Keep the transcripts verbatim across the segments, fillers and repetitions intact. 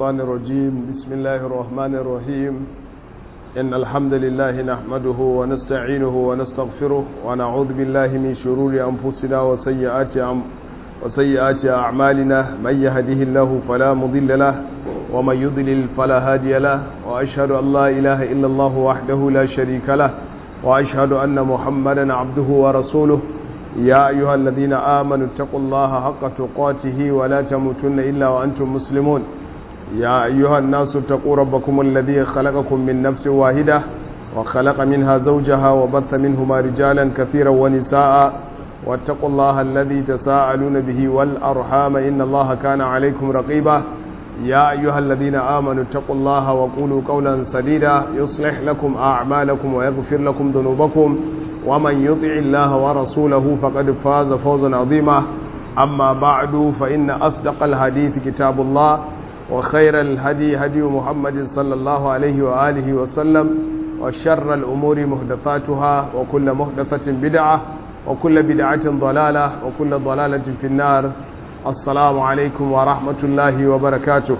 الشيطان الرجيم. بسم الله الرحمن الرحيم. إن الحمد لله نحمده ونستعينه ونستغفره ونعوذ بالله من شرور أنفسنا وسيئات وسيئات أعمالنا. من يهده الله فلا مضل له ومن يضلل فلا هادي له، وأشهد أن لا إله إلا الله وحده لا شريك له، وأشهد أن محمدا عبده ورسوله. يا أيها الذين آمنوا اتقوا الله حق تقاته ولا تموتن إلا وأنتم مسلمون. يا أيها الناس اتقوا ربكم الذي خلقكم من نفس واحدة وخلق منها زوجها وبث منهما رجالا كثيرا ونساء، واتقوا الله الذي تساءلون به والأرحام إن الله كان عليكم رقيبا. يا أيها الذين آمنوا اتقوا الله وقولوا قولا سديدا يصلح لكم أعمالكم ويغفر لكم ذنوبكم، ومن يطع الله ورسوله فقد فاز فوزا عظيما. أما بعد، فإن أصدق الحديث كتاب الله، وخير الهدي هدي محمد صلى الله عليه وآله وسلم، وشر الأمور محدثاتها، وكل محدثة بدعة، وكل بدعة ضلالة، وكل ضلالة في النار. السلام عليكم ورحمة الله وبركاته.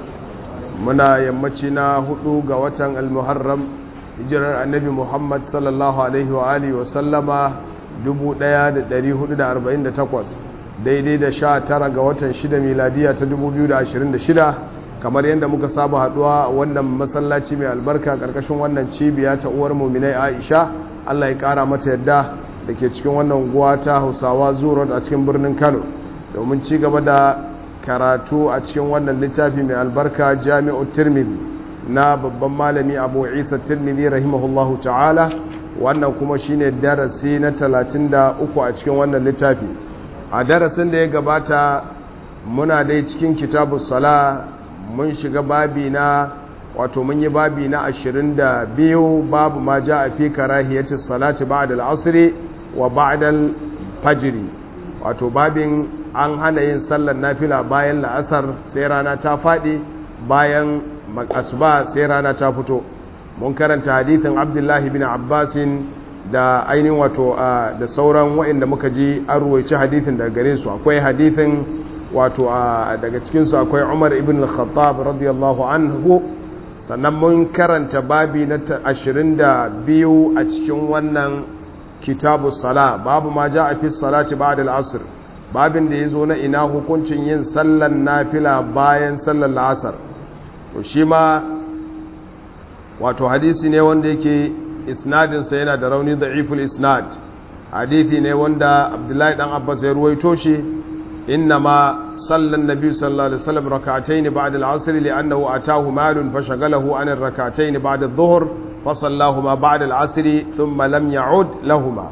منا يمتنا هدوغ وطن المحرم، hijirar annabi Muhammad sallallahu alaihi wa alihi wa sallama dubu ɗaya da ɗari hudu da arba'in da takwas, daidai da sha tara ga watan shida miladiya ta dubu biyu da ashirin da shida. Kamar yadda muka saba haduwa a wannan masallaci mai albarka karkashin wannan cibiya ta uwar muminai Aisha, Allah ya kara mata yadda, da ke cikin wannan unguwa ta Hausawa Zuro a cikin birnin Kano, domin ci gaba da karatu a cikin wannan littafi mai albarka Jami'u Tirmidhi na babban malami Abu Isa Tirmidhi rahimahullahu ta'ala. Wannan kuma shine darasi na talatin da uku a cikin wannan littafi. A darasin da ya gabata muna dai cikin kitabus sala, mun shiga babi na wato mun yi babi na ashirin da biyu, babu ma ja'a fi karahiyati salati ba'da al-asr wa ba'da al-fajr. Wato babin an hana yin sallar nafila bayan la'asar sai rana ta fadi, bayan asuba sai rana ta fito. Mun karanta hadithin Abdullahi bin Abbasin da ainihin wato da sauran waɗanda muka ji an ruwaici hadithin daga gare su. Akwai hadithin wato daga cikinsu akwai Umar ibn al-Khattab radiyallahu anhu. Sannan mun karanta babi na ashirin da biyu a cikin wannan kitabu sala, babu ma ja'a fi salati ba'da al-asr, babin da yazo na ina hukuncin yin sallan nafila bayan sallar la'asar. To shi ma wato hadisi ne wanda yake isnadinsa yana da rauni, da'iful isnad. Hadisi ne wanda Abdullahi dan Abbas ya ruwaito shi, innama sallan nabi sallallahu alaihi wasallam rak'atayn ba'da al-'asr li'annahu atahu malun fashagalahu 'an ar-rak'atayn ba'da adh-dhuhr fasallahuma ba'da al-'asr thumma lam ya'ud lahumā.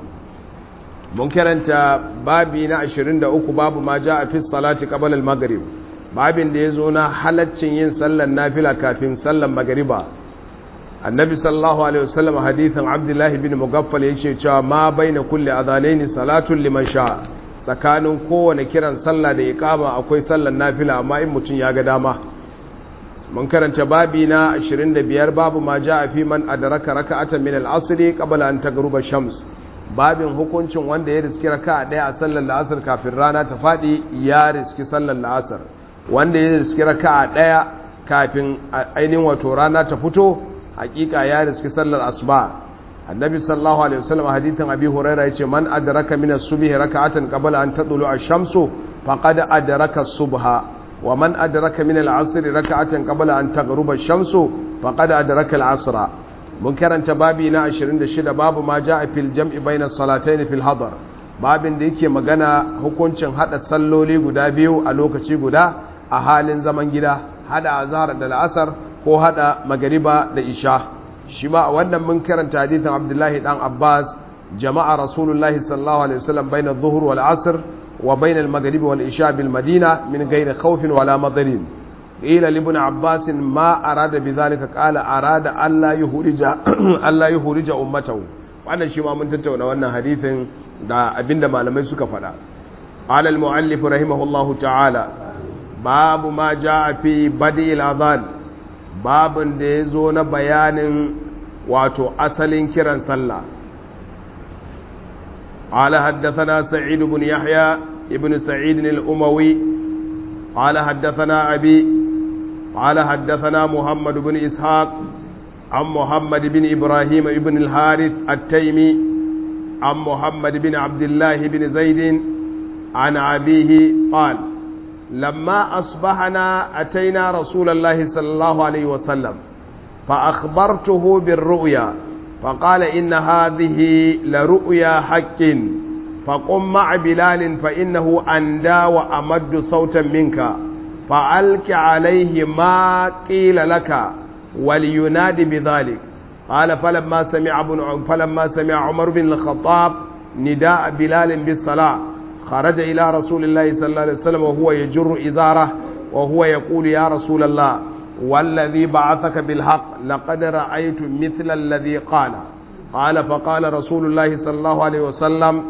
Mun karanta babi na ashirin da uku, babu ma ja'a fi salati qabla al-maghrib, babin da ya zo na halaccin yin sallan nafila kafin sallan magariba. Annabi sallallahu alaihi wasallam hadithin Abdullahi bin Mughaffal yake cewa ma baina kulli adhanaini salatun liman sha, tsakanin kowane kiran sallah da iqama akwai sallan nafila, amma in mutun ya ga dama. Mun karanta babi na ashirin da biyar, babu ma jaa fi man adraka raka'atan min al-'asr qabla an taghruba shams, babin hukuncin wanda ya riski raka'a daya a sallar la'asar kafin rana ta fadi, ya riski sallar la'asar. Wanda ya riski raka'a daya kafin ainihin wato rana ta fito, hakika ya riski sallar asuba. Annabi sallallahu alaihi wasallam hadithin Abi Hurairah yace man adraka min as-subhi raka'atan qabla an tadlu ash-shamsu faqad adraka as-subha, wa man adraka min al-'asr raka'atan qabla an taghruba ash-shamsu faqad adraka al-'asra. Mun karanta babi na ashirin da shida, babu ma ja'a fil jam'i bayna as-salatayn fil hadar, babin da yake magana hukuncin hada salloli guda biyu a lokaci guda a halin zaman gida, hada azhar da al'asar ko hada magariba da isha. Shi ma a wannan mun karanta hadithin Abdullahi dan Abbas, jama'a Rasulullahi sallallahu alaihi wasallam baina adh-dhuhr wal 'asr wa baina al-maghrib wal isha bil Madina min ghairi khawfin wala madarin. Ila ibn Abbas ma arada bidhalika, qala arada alla yuhrija alla yuhrija ummatahu. Wannan shi ma mun tattauna wannan hadithin da abinda malamai suka faɗa. Qala al-mu'allif rahimahullahu ta'ala, babu ma ja fi badi al-adhan, babin da ya zo na bayanin wato asalin kiran sallah. Qala haddathana Sa'id ibn Yahya ibn Sa'id al-Umawi qala haddathana abi قال حدثنا محمد بن إسحاق عن محمد بن إبراهيم بن الحارث التيمي عن محمد بن عبد الله بن زيد عن أبيه قال لما أصبحنا أتينا رسول الله صلى الله عليه وسلم فأخبرته بالرؤيا فقال إن هذه لرؤيا حق فقم مع بلال فإنه أندى وأمد صوتا منك فألك عليه ما قيل لك ولينادي بذلك. قال فلما سمع ابن فلما سمع عمر بن الخطاب نداء بلال بالصلاة خرج إلى رسول الله صلى الله عليه وسلم وهو يجر إزاره وهو يقول يا رسول الله والذي بعثك بالحق لقد رأيت مثل الذي قال. قال فقال رسول الله صلى الله عليه وسلم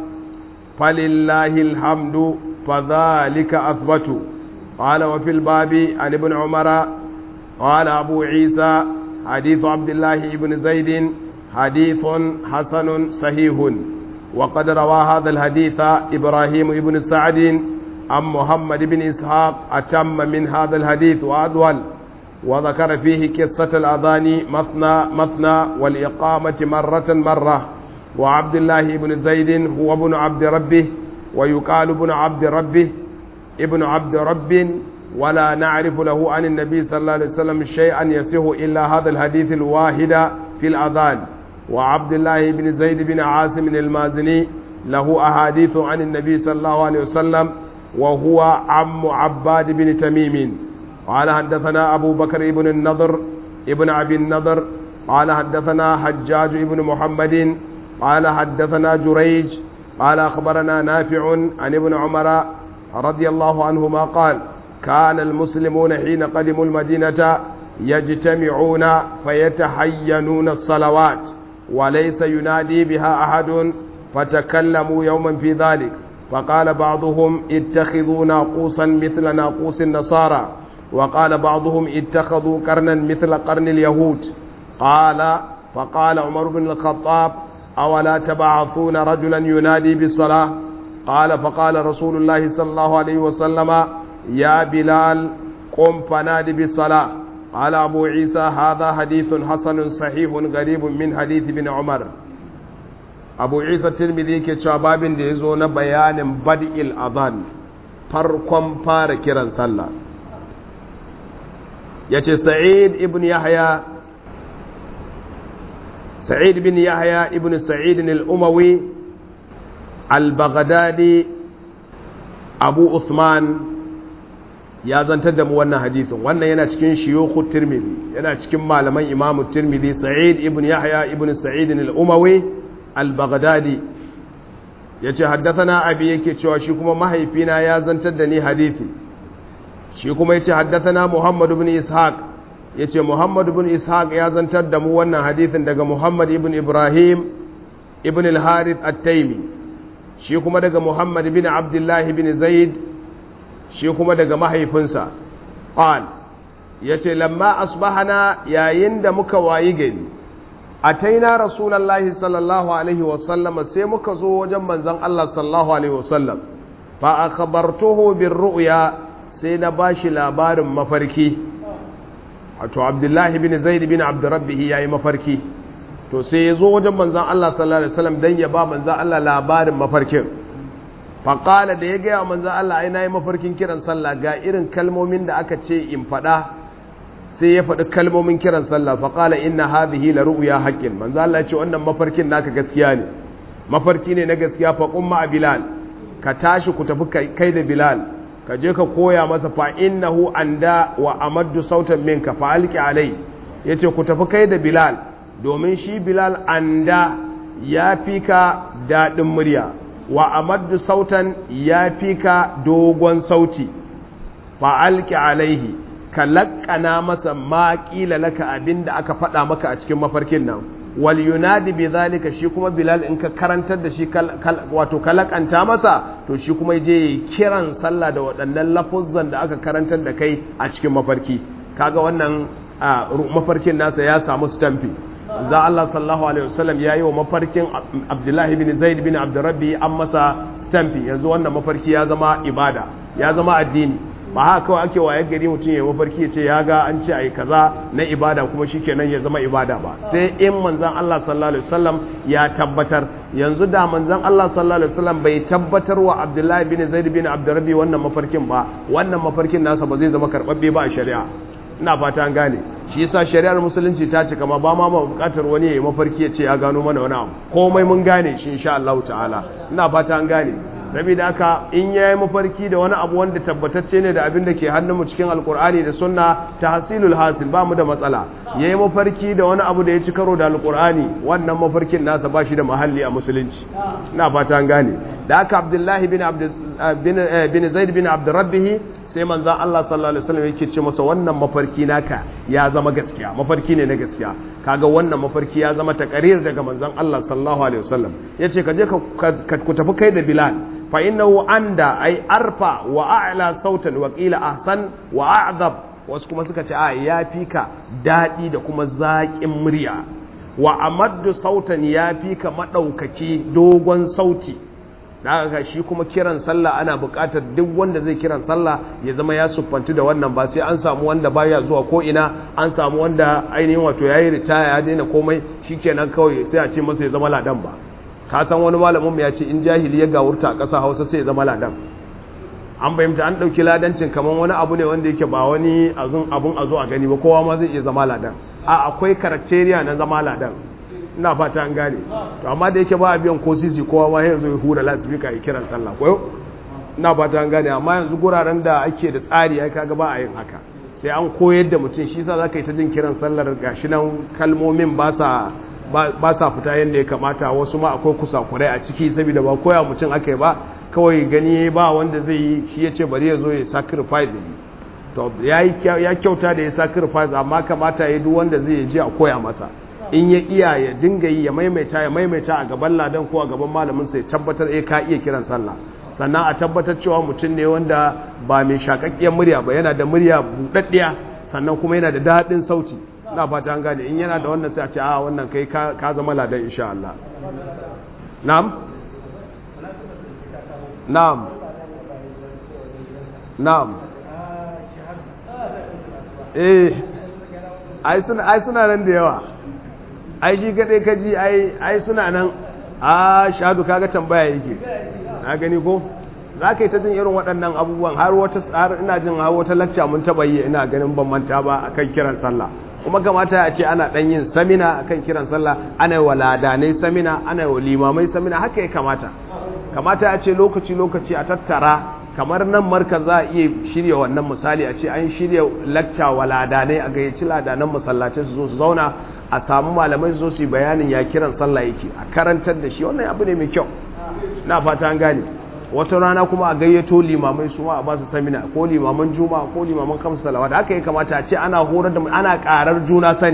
فلله الحمد فذلك أثبت. قال وفي الباب عن ابن عمر قال أبو عيسى حديث عبد الله بن زيد حديث حسن صحيح. وقد روى هذا الحديث إبراهيم بن سعد عن محمد بن إسحاق أتم من هذا الحديث وأدول، وذكر فيه قصة الأذان مثنى مثنى والإقامة مرة مرة. وعبد الله بن زيد هو ابن عبد ربه ويقال ابن عبد ربه ابن عبد رب، ولا نعرف له عن النبي صلى الله عليه وسلم شيئا يصح إلا هذا الحديث الواحد في الأذان. وعبد الله بن زيد بن عاصم المازني له أحاديث عن النبي صلى الله عليه وسلم وهو عم عباد بن تميم. قال حدثنا أبو بكر بن النضر ابن أبي النضر قال حدثنا حجاج بن محمد قال حدثنا جريج قال أخبرنا نافع عن ابن عمر رضي الله عنهما قال كان المسلمون حين قدموا المدينة يجتمعون فيتحينون الصلوات وليس ينادي بها أحد، فتكلموا يوما في ذلك فقال بعضهم اتخذوا ناقوسا مثل ناقوس النصارى، وقال بعضهم اتخذوا قرنا مثل قرن اليهود. قال فقال عمر بن الخطاب أولا تبعثون رجلا ينادي بالصلاة؟ قال فقال رسول الله صلى الله عليه وسلم يا بلال قم فنادي بالصلاة. قال أبو عيسى هذا حديث حسن صحيح غريب من حديث ابن عمر. أبو عيسى الترمذي كتاباب يزون بيان بدء الأذان فرقم فاركرا صلى. يتي سعيد ابن يحيى سعيد بن يحيى ابن سعيد الأموي البغدادي أبو عثمان ya zantar da mu wannan hadisin. Wannan yana cikin shiyukhu tirmidhi, yana cikin malaman imamu tirmidhi Sa'id ibn Yahya ibn Sa'id al-Umawi al-Baghdadi yace haddathana abi, yake cewa shi kuma mahaifina ya zantar da ni hadisi. Shi kuma yace haddathana Muhammad ibn Ishaq, yace Muhammad ibn Ishaq ya zantar da mu wannan hadisin daga Muhammad ibn Ibrahim ibn al-Harith at-Taymi, shi kuma daga Muhammad ibn Abdullah ibn Zaid, shi kuma daga mahaifinsa. Qal yace lamma asbahana, yayin da muka wayi gari, ataina rasulullahi sallallahu alaihi wasallam, sai muka zo wajen manzon Allah sallallahu alaihi wasallam, fa akhbartuhu bir ru'ya, sai na bashi labarin mafarki. Wato Abdullahi bin Zaid bin Abdurrabbih yayi mafarki, to sai ya zo wajen manzon Allah sallallahu alaihi wasallam dan ya ba manzon Allah labarin mafarkin. faƙala da ya gaya manzan Allah ai na yi mafarkin kiran sallah ga irin kalmomin da aka ce in faɗa, sai ya faɗi kalmomin kiran sallah. faƙala inna hadhihi la ru'ya haqqin, manzan Allah ya ce wannan mafarkin naka gaskiya ne, mafarki ne na gaskiya. fa qumma a Bilal, ka tashi ku tafi kai da Bilal, ka je ka koya masa fa innahu anda wa amaddu sautan minka fa alqi alai, yace ku tafi kai da Bilal domin shi Bilal anda ya fi ka daɗin murya, wa amaddu sautan ya fi ka dogon sauti. fa'alki alaihi, ka laƙana masa ma ƙila laka abinda aka faɗa maka a cikin mafarkin nan. wal yunadi bi zalika, shi kuma Bilal in ka karantar da shi wato ka laƙanta masa, to shi kuma je kiran sallah da waɗannan lafuzzan da aka karantar da kai a cikin mafarki. kaga wannan mafarkin nasa ya samu stamfi. za Allah sallallahu alaihi wasallam ya yi wa mafarkin Abdullahi bin Zaid bin Abdurrabbi an masa stamfi. yanzu wannan mafarki ya zama ibada, ya zama addini. ba haka kawai ake waye gari mutum ya mafarki ya ce ya ga an ce ayi kaza na ibada kuma shikenan ya zama ibada ba, sai in manzon Allah sallallahu alaihi wasallam ya tabbatar. Yanzu da manzon Allah sallallahu alaihi wasallam bai tabbatar wa Abdullahi bin Zaid bin Abdurrabbi wannan mafarkin ba, wannan mafarkin nasa ba zai zama karbabbe ba a shari'a. Ina fata an gane. Shi yasa shari'ar musulunci ta ce kama ba ma ba bukatar wani ya yi mafarki ya ce ya gano mana wani abu, komai mun gane shi insha Allah ta'ala. Ina fata an gane. Saboda haka in yayi mafarki da wani abu wanda tabbatacce ne da abin da ke hannunmu cikin alkur'ani da sunna, tahsilul hasil, ba mu da matsala. Yayi mafarki da wani abu da ya ci karo da alkur'ani, wannan mafarkin nasa ba shi da mahalli a musulunci. Ina fata an gane. Da haka Abdullahi bin Abd bin bin Zaid bin Abdurrabbih sai manzon Allah sallallahu alaihi wasallam yake ce masa wannan mafarki naka ya zama gaskiya, mafarki ne na gaskiya. Kaga wannan mafarki ya zama takarir daga manzon Allah sallallahu alaihi wasallam. Yace ka je ka ku tafi kai da Bilal, fa innahu anda ay arfa wa a'la sautan wa qila ahsan wa a'zab. Wasu kuma suka ce a ya fika dadi da kuma zaƙin murya, wa amaddu sautan ya fika madaukaki dogon sauti. Da haka shi kuma kiran sallah ana buƙatar duk wanda zai kiran sallah ya zama ya siffantu da wannan, ba sai an samu wanda baya zuwa ko ina, an samu wanda ainihin wato yayi ritaya ya daina komai shikenan kawai sai a ce masa ya zama ladan ba. Ka san wani malamin ya ce in jahili ya gawurta a ƙasa Hausa sai ya zama ladan. An bayyanta an ɗauki ladancin kamar wani abu ne wanda yake ba wani azun abun a zo a gani ba, kowa ma zai iya zama ladan. A akwai karakteriya na zama ladan. Ina fata an gane. To amma da yake ba a biyan ko sisi kowa ma yanzu ya hura lasifika ya kiran sallah koyo. Ina fata an gane, amma yanzu guraren da ake da tsari ai kaga ba a yin haka. Sai an koyar da mutum, shi yasa zaka yi ta jin kiran sallar gashi nan kalmomin ba sa ba sa fita yadda ya kamata, wasu ma akwai kusakurai a ciki saboda ba koya mutum aka yi ba, kawai gani ba wanda zai yi shi ya ce bari ya zo ya sacrifice yi. To ya kyauta da ya sacrifice, amma kamata ya duk wanda zai je a koya masa, in ya iya ya dinga yi ya maimaita ya maimaita a gaban ladan ko a gaban malamin sai tabbatar eh ka iya kiran sallah, sannan a tabbatar cewa mutum ne wanda ba mai shakakkiyar murya ba, yana da murya buɗaɗɗiya sannan kuma yana da daɗin sauti. Na fata an gane, in yana da wannan sai a ce a wannan kai ka zama ladan insha Allah. Na'am na'am na'am eh ai suna ai suna nan da yawa, ai shi kadai kaji ai ai suna nan. A shahadu kaga tambaya yake, na gani ko za ka yi ta jin irin waɗannan abubuwan. Har wata har ina jin har wata lacca mun taɓa yi, ina ganin ban manta ba akan kiran sallah, kuma kamata a ce ana ɗan yin samina akan kiran sallah, ana yi wa ladanai samina, ana yi wa limamai samina, haka ya kamata. Kamata a ce lokaci-lokaci a tattara, kamar nan markaz za a iya shirya wannan misali, a ce an shirya lacca wa ladanai, a gayyaci ladanan masallacin su zo su zauna, a samu malamai su zo su yi bayanin ya kiran sallah yake, a karantar da shi, wannan abu ne mai kyau. Na fata an gane. Wata rana kuma a gayyato limamai su ma a ba su samina, ko limaman juma'a ko limaman kamsu salawat. Haka ya kamata a ce ana horar da ana karar juna sani,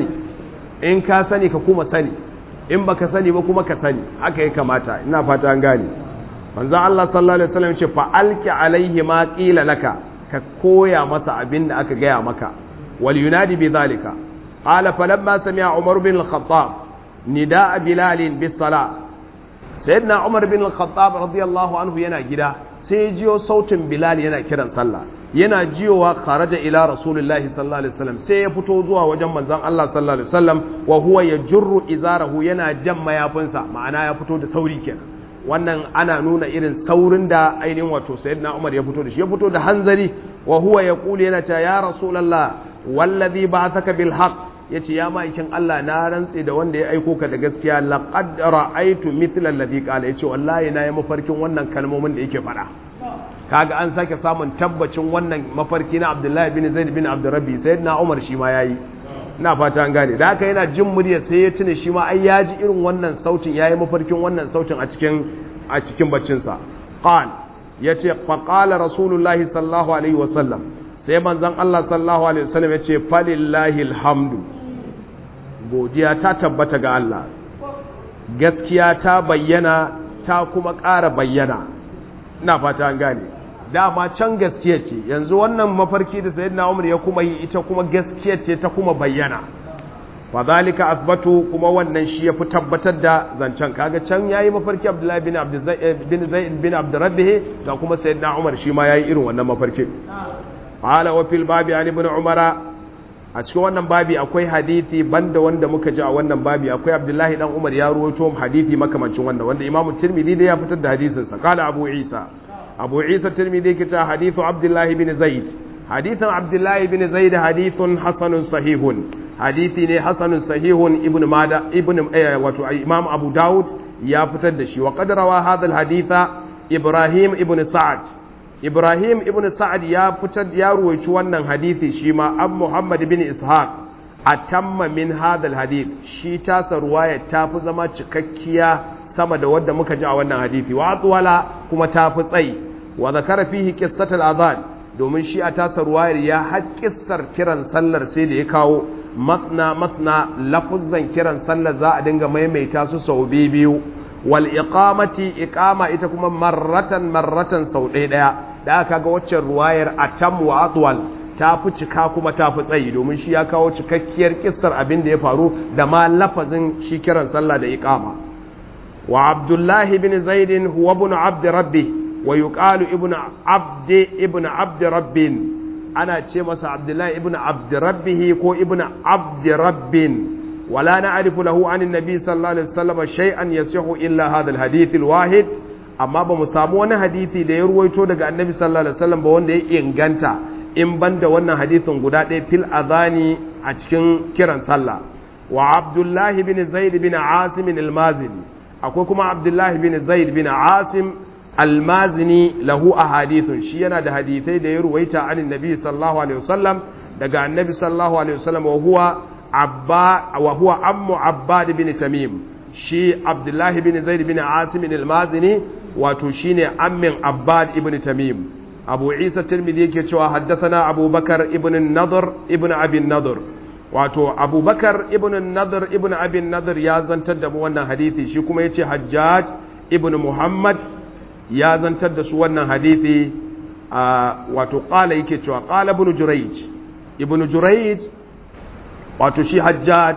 in ka sani ka kuma sani, in baka sani ba kuma ka sani. Haka ya kamata. Ina fata an gane. Manzon Allah sallallahu alaihi wasallam ce fa alki alaihi ma qila laka, ka koya masa abin da aka gaya maka. Wal yunadi bi zalika. Qala falamma sami'a Umar bin al-Khattab nidaa Bilal bis salah. Sayyidina Umar bin al-Khattab radiyallahu anhu yana gida, sai ya jiyo sautin Bilal yana kiran sallah, yana jiyowa kharaja ila Rasulullahi sallallahu alaihi wasallam, sai ya fito zuwa wajen manzon Allah sallallahu alaihi wasallam, wa huwa yajurru izarahu, yana jan mayafinsa, ma'ana ya fito da sauri kenan. Wannan ana nuna irin saurin da ainihin wato Sayyidina Umar ya fito da shi, ya fito da hanzari, wa huwa yaqulu, yana cewa ya Rasulullah wallazi ba'athaka bil haqq, ya ce ya ma'aikin Allah na rantse da wanda ya aiko ka da gaskiya, laqad ra'aytu mithla alladhi qala, yace wallahi na yi mafarkin wannan kalmomin da yake fara. Kaga an sake samun tabbacin wannan mafarki na Abdullahi bin Zaid bin Abdurrabbi, sayyidina Umar shi ma yayi. Ina fata an gane. Da haka yana jin murya sai ya tune shi ma ai ya ji irin wannan sautin, yayi mafarkin wannan sautin a cikin a cikin baccin sa. Qal yace fa qala Rasulullahi sallallahu alaihi wasallam, sai manzon Allah sallallahu alaihi wasallam yace falillahi alhamdu, godiya ta tabbata ga Allah, gaskiya ta bayyana ta kuma ƙara bayyana. Ina fata an gane. Dama can gaskiya ce, yanzu wannan mafarki da sayyidina Umar ya kuma yi, ita kuma gaskiya ce ta kuma bayyana. Fa zalika asbatu, kuma wannan shi yafi tabbatar da zancen. Kaga can yayi mafarki Abdullahi bin Abd bin Zaid bin Abdurrabbih, da kuma sayyidina Umar shi ma yayi irin wannan mafarki. qala wa fil babi an ibn umara a cikin wannan babi akwai hadisi banda wanda muka ji a wannan babi akwai Abdullahi dan Umar ya ruwaito hadisi makamancin wannan wanda Imam Tirmidhi da ya fitar da hadisin sa qala Abu Isa Abu Isa Tirmidhi kita hadithu Abdullah ibn Zaid hadithan Abdullah ibn Zaid hadithun hasanun sahihun hadithi ne hasanun sahihun ibn Mada ibn wato Imam Abu Dawud ya fitar da shi wa qad rawa hadha al-haditha Ibrahim ibn Sa'ad Ibrahim ibn Sa'ad ya fitar ya ruwaici wannan hadisi shi ma an Muhammad ibn Ishaq atamma min hadha al-hadith shi ta sarwaya ta fi zama cikakkiya sama da wadda muka ji a wannan hadisi wa atwala kuma ta fi tsayi wa zakara fihi qissat al-adhan domin shi a ta sarwayar ya haƙƙisar kiran sallar sai da ya kawo matna matna lafuzan kiran sallar za a dinga maimaita su sau biyu wal iqamati iqama ita kuma marratan marratan sau ɗaya ɗaya da aka ga waccan ruwayar atam wa atwal ta fi cika kuma ta fi tsayi domin shi ya kawo cikakkiyar kissar abin da ya faru da ma lafazin shi kiran sallah da iqama wa abdullahi bin zaid huwa ibn abd rabbi wa yuqalu ibn abd ibn abd rabbin ana ce masa abdullahi ibn abd rabbihi ko ibn abd rabbin ولا نعرف له عن النبي صلى الله عليه وسلم شيئا يصح إلا هذا الحديث الواحد أما بمسامو وانا حديثي da ya ruwaito daga annabi sallallahu alaihi wasallam ba wanda ya inganta in banda wannan hadisin guda ɗaya fil adhani a cikin kiran sallah wa Abdullah bin Zaid bin Asim al-Mazini akwai kuma Abdullah bin Zaid bin Asim al-Mazini lahu ahadithun shi yana da hadisai da ya ruwaita an annabi sallallahu alaihi wasallam daga annabi sallallahu alaihi wasallam wa huwa abba wa huwa ammu abbad bin tamim shi abdullahi bin zaid bin asim al-mazini wato shine ammin abbad ibn tamim abu isa tirmidhi yake cewa haddathana abubakar ibn an-nadr ibn abi an-nadr wato abubakar ibn an-nadr ibn abi an-nadr ya zantar da mu wannan hadisi shi kuma yace hajjaj ibn muhammad ya zantar da su wannan hadisi wato qala yake cewa qala ibn jurayj ibn jurayj wato shi hajjaj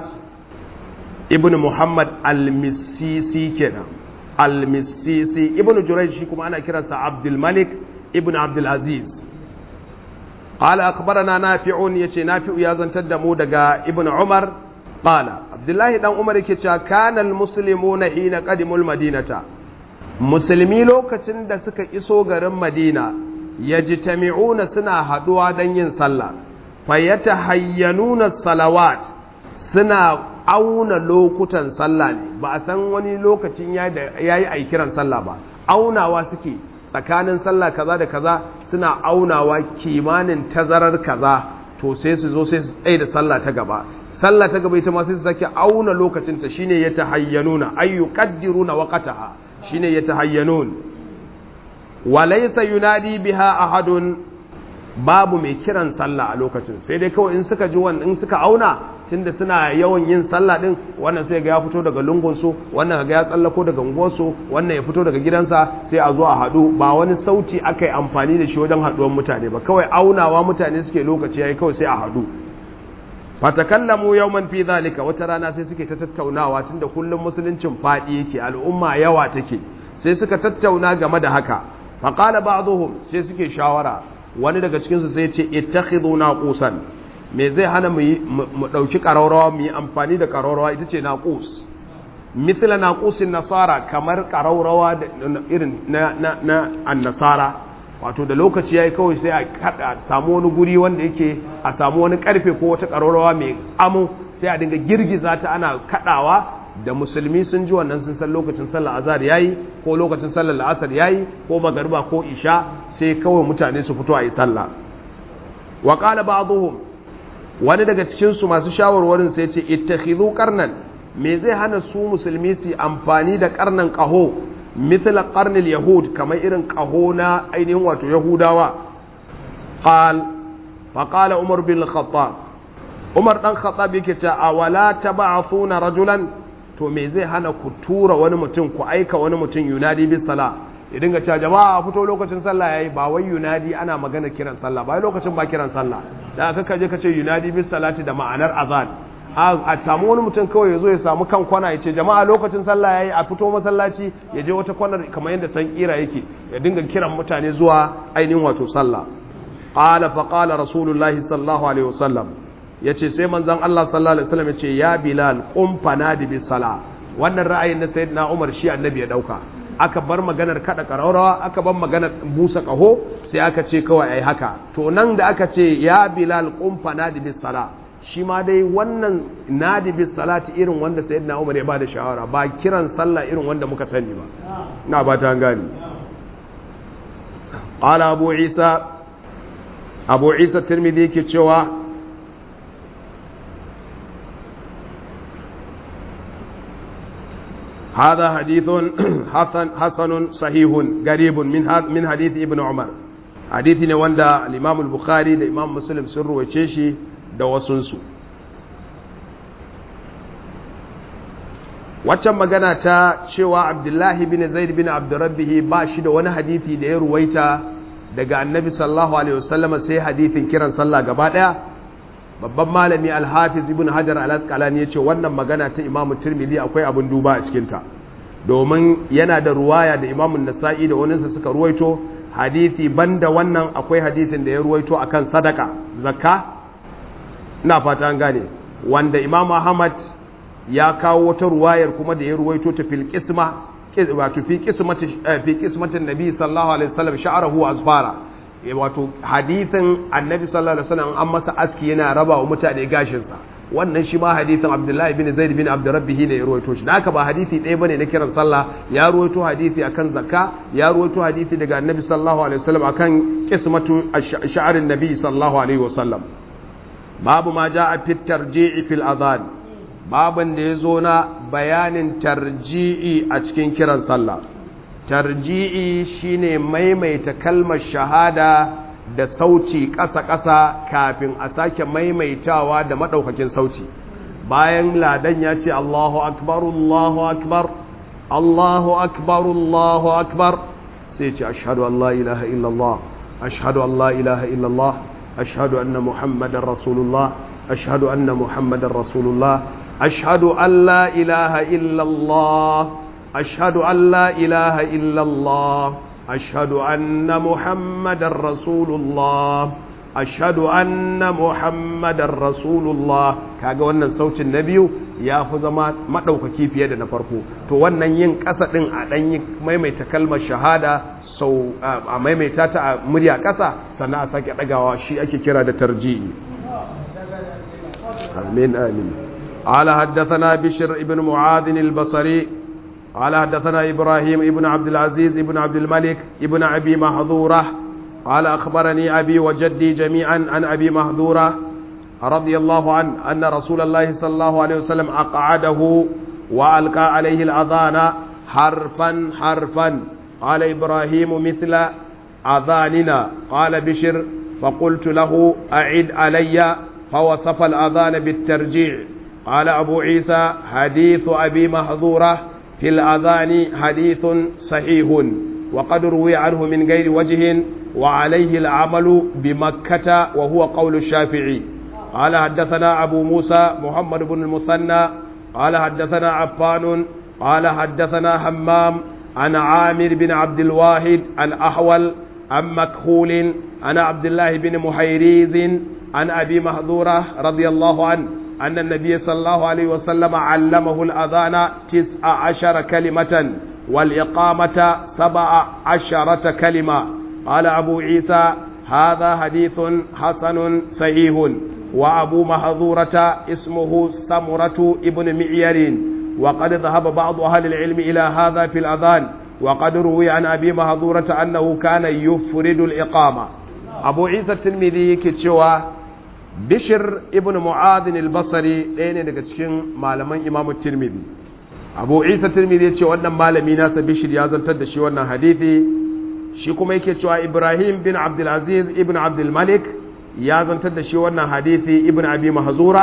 ibn muhammad al-misisi kenan al-misisi ibn jurayj shi kuma ana kiransa abdul malik ibn abdul aziz qala akhbarana nafi'un yace nafi'u ya zantar da mu daga ibn umar qala abdullahi dan umar yake cewa kana al-muslimuna hina qadimul madinata musulmi lokacin da suka iso garin madina yajtami'una suna haduwa dan yin sallah fayyata hayyanuna salawat suna auna lokutan sallah ne ba a san wani lokacin ya yi a kiran sallah ba aunawa suke tsakanin sallah kaza da kaza suna aunawa kimanin tazarar kaza to sai su zo sai su tsaye da sallah ta gaba sallah ta gaba ita ma sai su sake auna lokacinta shine ya tahayyanuna ay yuqaddiruna waqtaha shine ya tahayyanun wa laysa yunadi biha ahadun babu mai kiran sallah a lokacin sai dai kawai in suka ji wannan in suka auna tunda suna yawan yin sallah din wannan sai ga ya fito daga lungun su wannan ga ya tsallako daga unguwar su wannan ya fito daga gidansa sai a zo a hadu ba wani sauti akai amfani da shi wajen haduwar mutane ba kawai aunawa mutane suke lokaci yayi kawai sai a hadu fatakallamu yawman fi zalika wata rana sai suke ta tattaunawa tunda kullum musuluncin fadi yake al'umma yawa take sai suka tattauna game da haka faqala ba'dhum sai suke shawara wani daga cikinsu sai ce ittakhidhu naqusan me zai hana mu mu dauki qararawa mu yi amfani da qararawa ita ce naqus mithla naqusin nasara kamar qararawa irin na na na an-nasara wato da lokaci yayi kawai sai a kada samu wani guri wanda yake a samu wani karfe ko wata qararawa mai tsamo sai a dinga girgiza ta ana kadawa da musulmi sun ji wannan sun san lokacin sallar azhar yayi ko lokacin sallar la'asar yayi ko magariba ko isha sai kawai mutane su fito a yi sallah wa qala ba'dhum wani daga cikin su masu shawarwarin sai ce ittakhidhu qarnan me zai hana su musulmi su amfani da qarnan qaho mithla qarnil yahud kamar irin qaho na ainihin wato yahudawa qal fa qala umar bin khattab umar dan khattab yake cewa awala tab'athuna rajulan to me zai hana ku tura wani mutum ku aika wani mutum yunadi bis sala ya dinga cewa jama'a fito lokacin sallah yayi ba wai yunadi ana magana kiran sallah ba lokacin ba kiran sallah da aka kaje kace yunadi bis salati da ma'anar azan a samu wani mutum kawai yazo ya samu kan kwana ya ce jama'a lokacin sallah yayi a fito masallaci ya je wata kwanar kamar yadda san kira yake ya dinga kiran mutane zuwa ainihin wato sallah qala fa qala rasulullahi sallallahu alaihi wasallam yace sai manzon Allah sallallahu alaihi wasallam yace ya bilal qum fanadi bis sala wannan ra'ayin na sayyidina Umar shi annabi ya dauka aka bar maganar kada karaurawa aka bar maganar busa kaho sai aka ce kawai ai haka to nan da aka ce ya bilal qum fanadi bis sala shi ma dai wannan nadi bis salati irin wanda sayyidina Umar ya bada shawara ba kiran sallah irin wanda muka sani ba ina ba ta gani qala abu isa abu isa tirmidhi yake cewa هذا حديث حسن حسن صحيح قريب من من حديث ابن عمر حديث ne wanda al-Imam al-Bukhari da Imam Muslim sun ruwace shi da wasunsu. Waccan magana ta cewa Abdullahi bin Zaid bin Abdurrabbihi ba shi da wani hadisi da ya ruwaita daga Annabi sallallahu alaihi wasallam sai hadisin kiran sallah gaba daya. Babban malami Al-Hafiz Ibn Hajar Al-Asqalani yace wannan magana ta Imam Tirmidhi akwai abun duba a cikin ta. Domin yana da ruwaya da Imam An-Nasa'i da waninsa suka ruwaito hadisi banda wannan akwai hadisin da ya ruwaito akan sadaka, zakka. Ina fata an gane wanda Imam Ahmad ya kawo wata ruwayar kuma da ya ruwaito ta fil qisma wato fi qismati fi qismatin nabi sallallahu alaihi wasallam sha'ruhu asfara wato hadithin annabi sallallahu alaihi wasallam an masa aski yana raba wa mutane gashin sa wannan shi ma hadithin Abdullahi bin Zaid bin Abdurrabbihi ne ya ruwaito shi haka ba hadisi ɗaya bane na kiran sallah ya ruwaito hadisi akan zakka ya ruwaito hadisi daga annabi sallallahu alaihi wasallam akan qismatu sha'rin nabi sallallahu alaihi wasallam babu ma ja'a fit tarji'i fil adhan babin da yazo na bayanin tarji'i a cikin kiran sallah tarji'i shine maimaita kalmar shahada da sauti ƙasa-ƙasa kafin a sake maimaitawa da madaukakin sauti bayan ladan ya ce Allahu akbar Allahu akbar Allahu akbar Allahu akbar sai ce ashhadu an la ilaha illallah ashhadu an la ilaha illallah ashhadu anna muhammadar rasulullah ashhadu anna muhammadar rasulullah ashhadu an la ilaha illallah أشهد أن لا إله إلا الله أشهد أن محمد رسول الله أشهد أن محمد رسول الله kaga wannan sautin na biyu ya fi zama madaukaki fiye da na farko to wannan yin kasa din a dan yi maimaita kalmar shahada sau a maimaita ta a murya kasa sannan a sake dagawa shi ake kira da tarji'i amin amin ala haddathana bishr ibn mu'adh al-basri قال حدثنا إبراهيم ابن عبد العزيز ابن عبد الملك ابن أبي محذورة قال أخبرني أبي وجدي جميعا عن أبي محذورة رضي الله عنه أن رسول الله صلى الله عليه وسلم أقعده وألقى عليه الأذان حرفا حرفا قال إبراهيم مثل أذاننا قال بشر فقلت له أعد علي فوصف الأذان بالترجيع قال أبو عيسى حديث أبي محذورة في الأذان حديث صحيح وقد روي عنه من غير وجه وعليه العمل بمكة وهو قول الشافعي قال حدثنا أبو موسى محمد بن المثنى قال حدثنا عفان قال حدثنا همام عن عامر بن عبد الواحد الأحول عن مكحول عن عبد الله بن محيريز عن أبي محذورة رضي الله عنه أن النبي صلى الله عليه وسلم علمه الأذان تسع عشر كلمة والإقامة سبع عشرة كلمة قال أبو عيسى هذا حديث حسن صحيح وأبو محذورة اسمه سمرة ابن معيار وقد ذهب بعض أهل العلم إلى هذا في الأذان وقد روي عن أبي محذورة أنه كان يفرد الإقامة أبو عيسى الترمذي كتشوى Bishir ibn Mu'adhin al-Basri ɗaya ne daga cikin malaman Imam Tirmidhi. Abu Isa Tirmidhi ya ce wannan malami nasa Bishir ya zantar da shi wannan hadithi, shi kuma yake cewa Ibrahim bin Abdul Aziz ibn Abdul Malik ya zantar da shi wannan hadithi ibn Abi Mahzura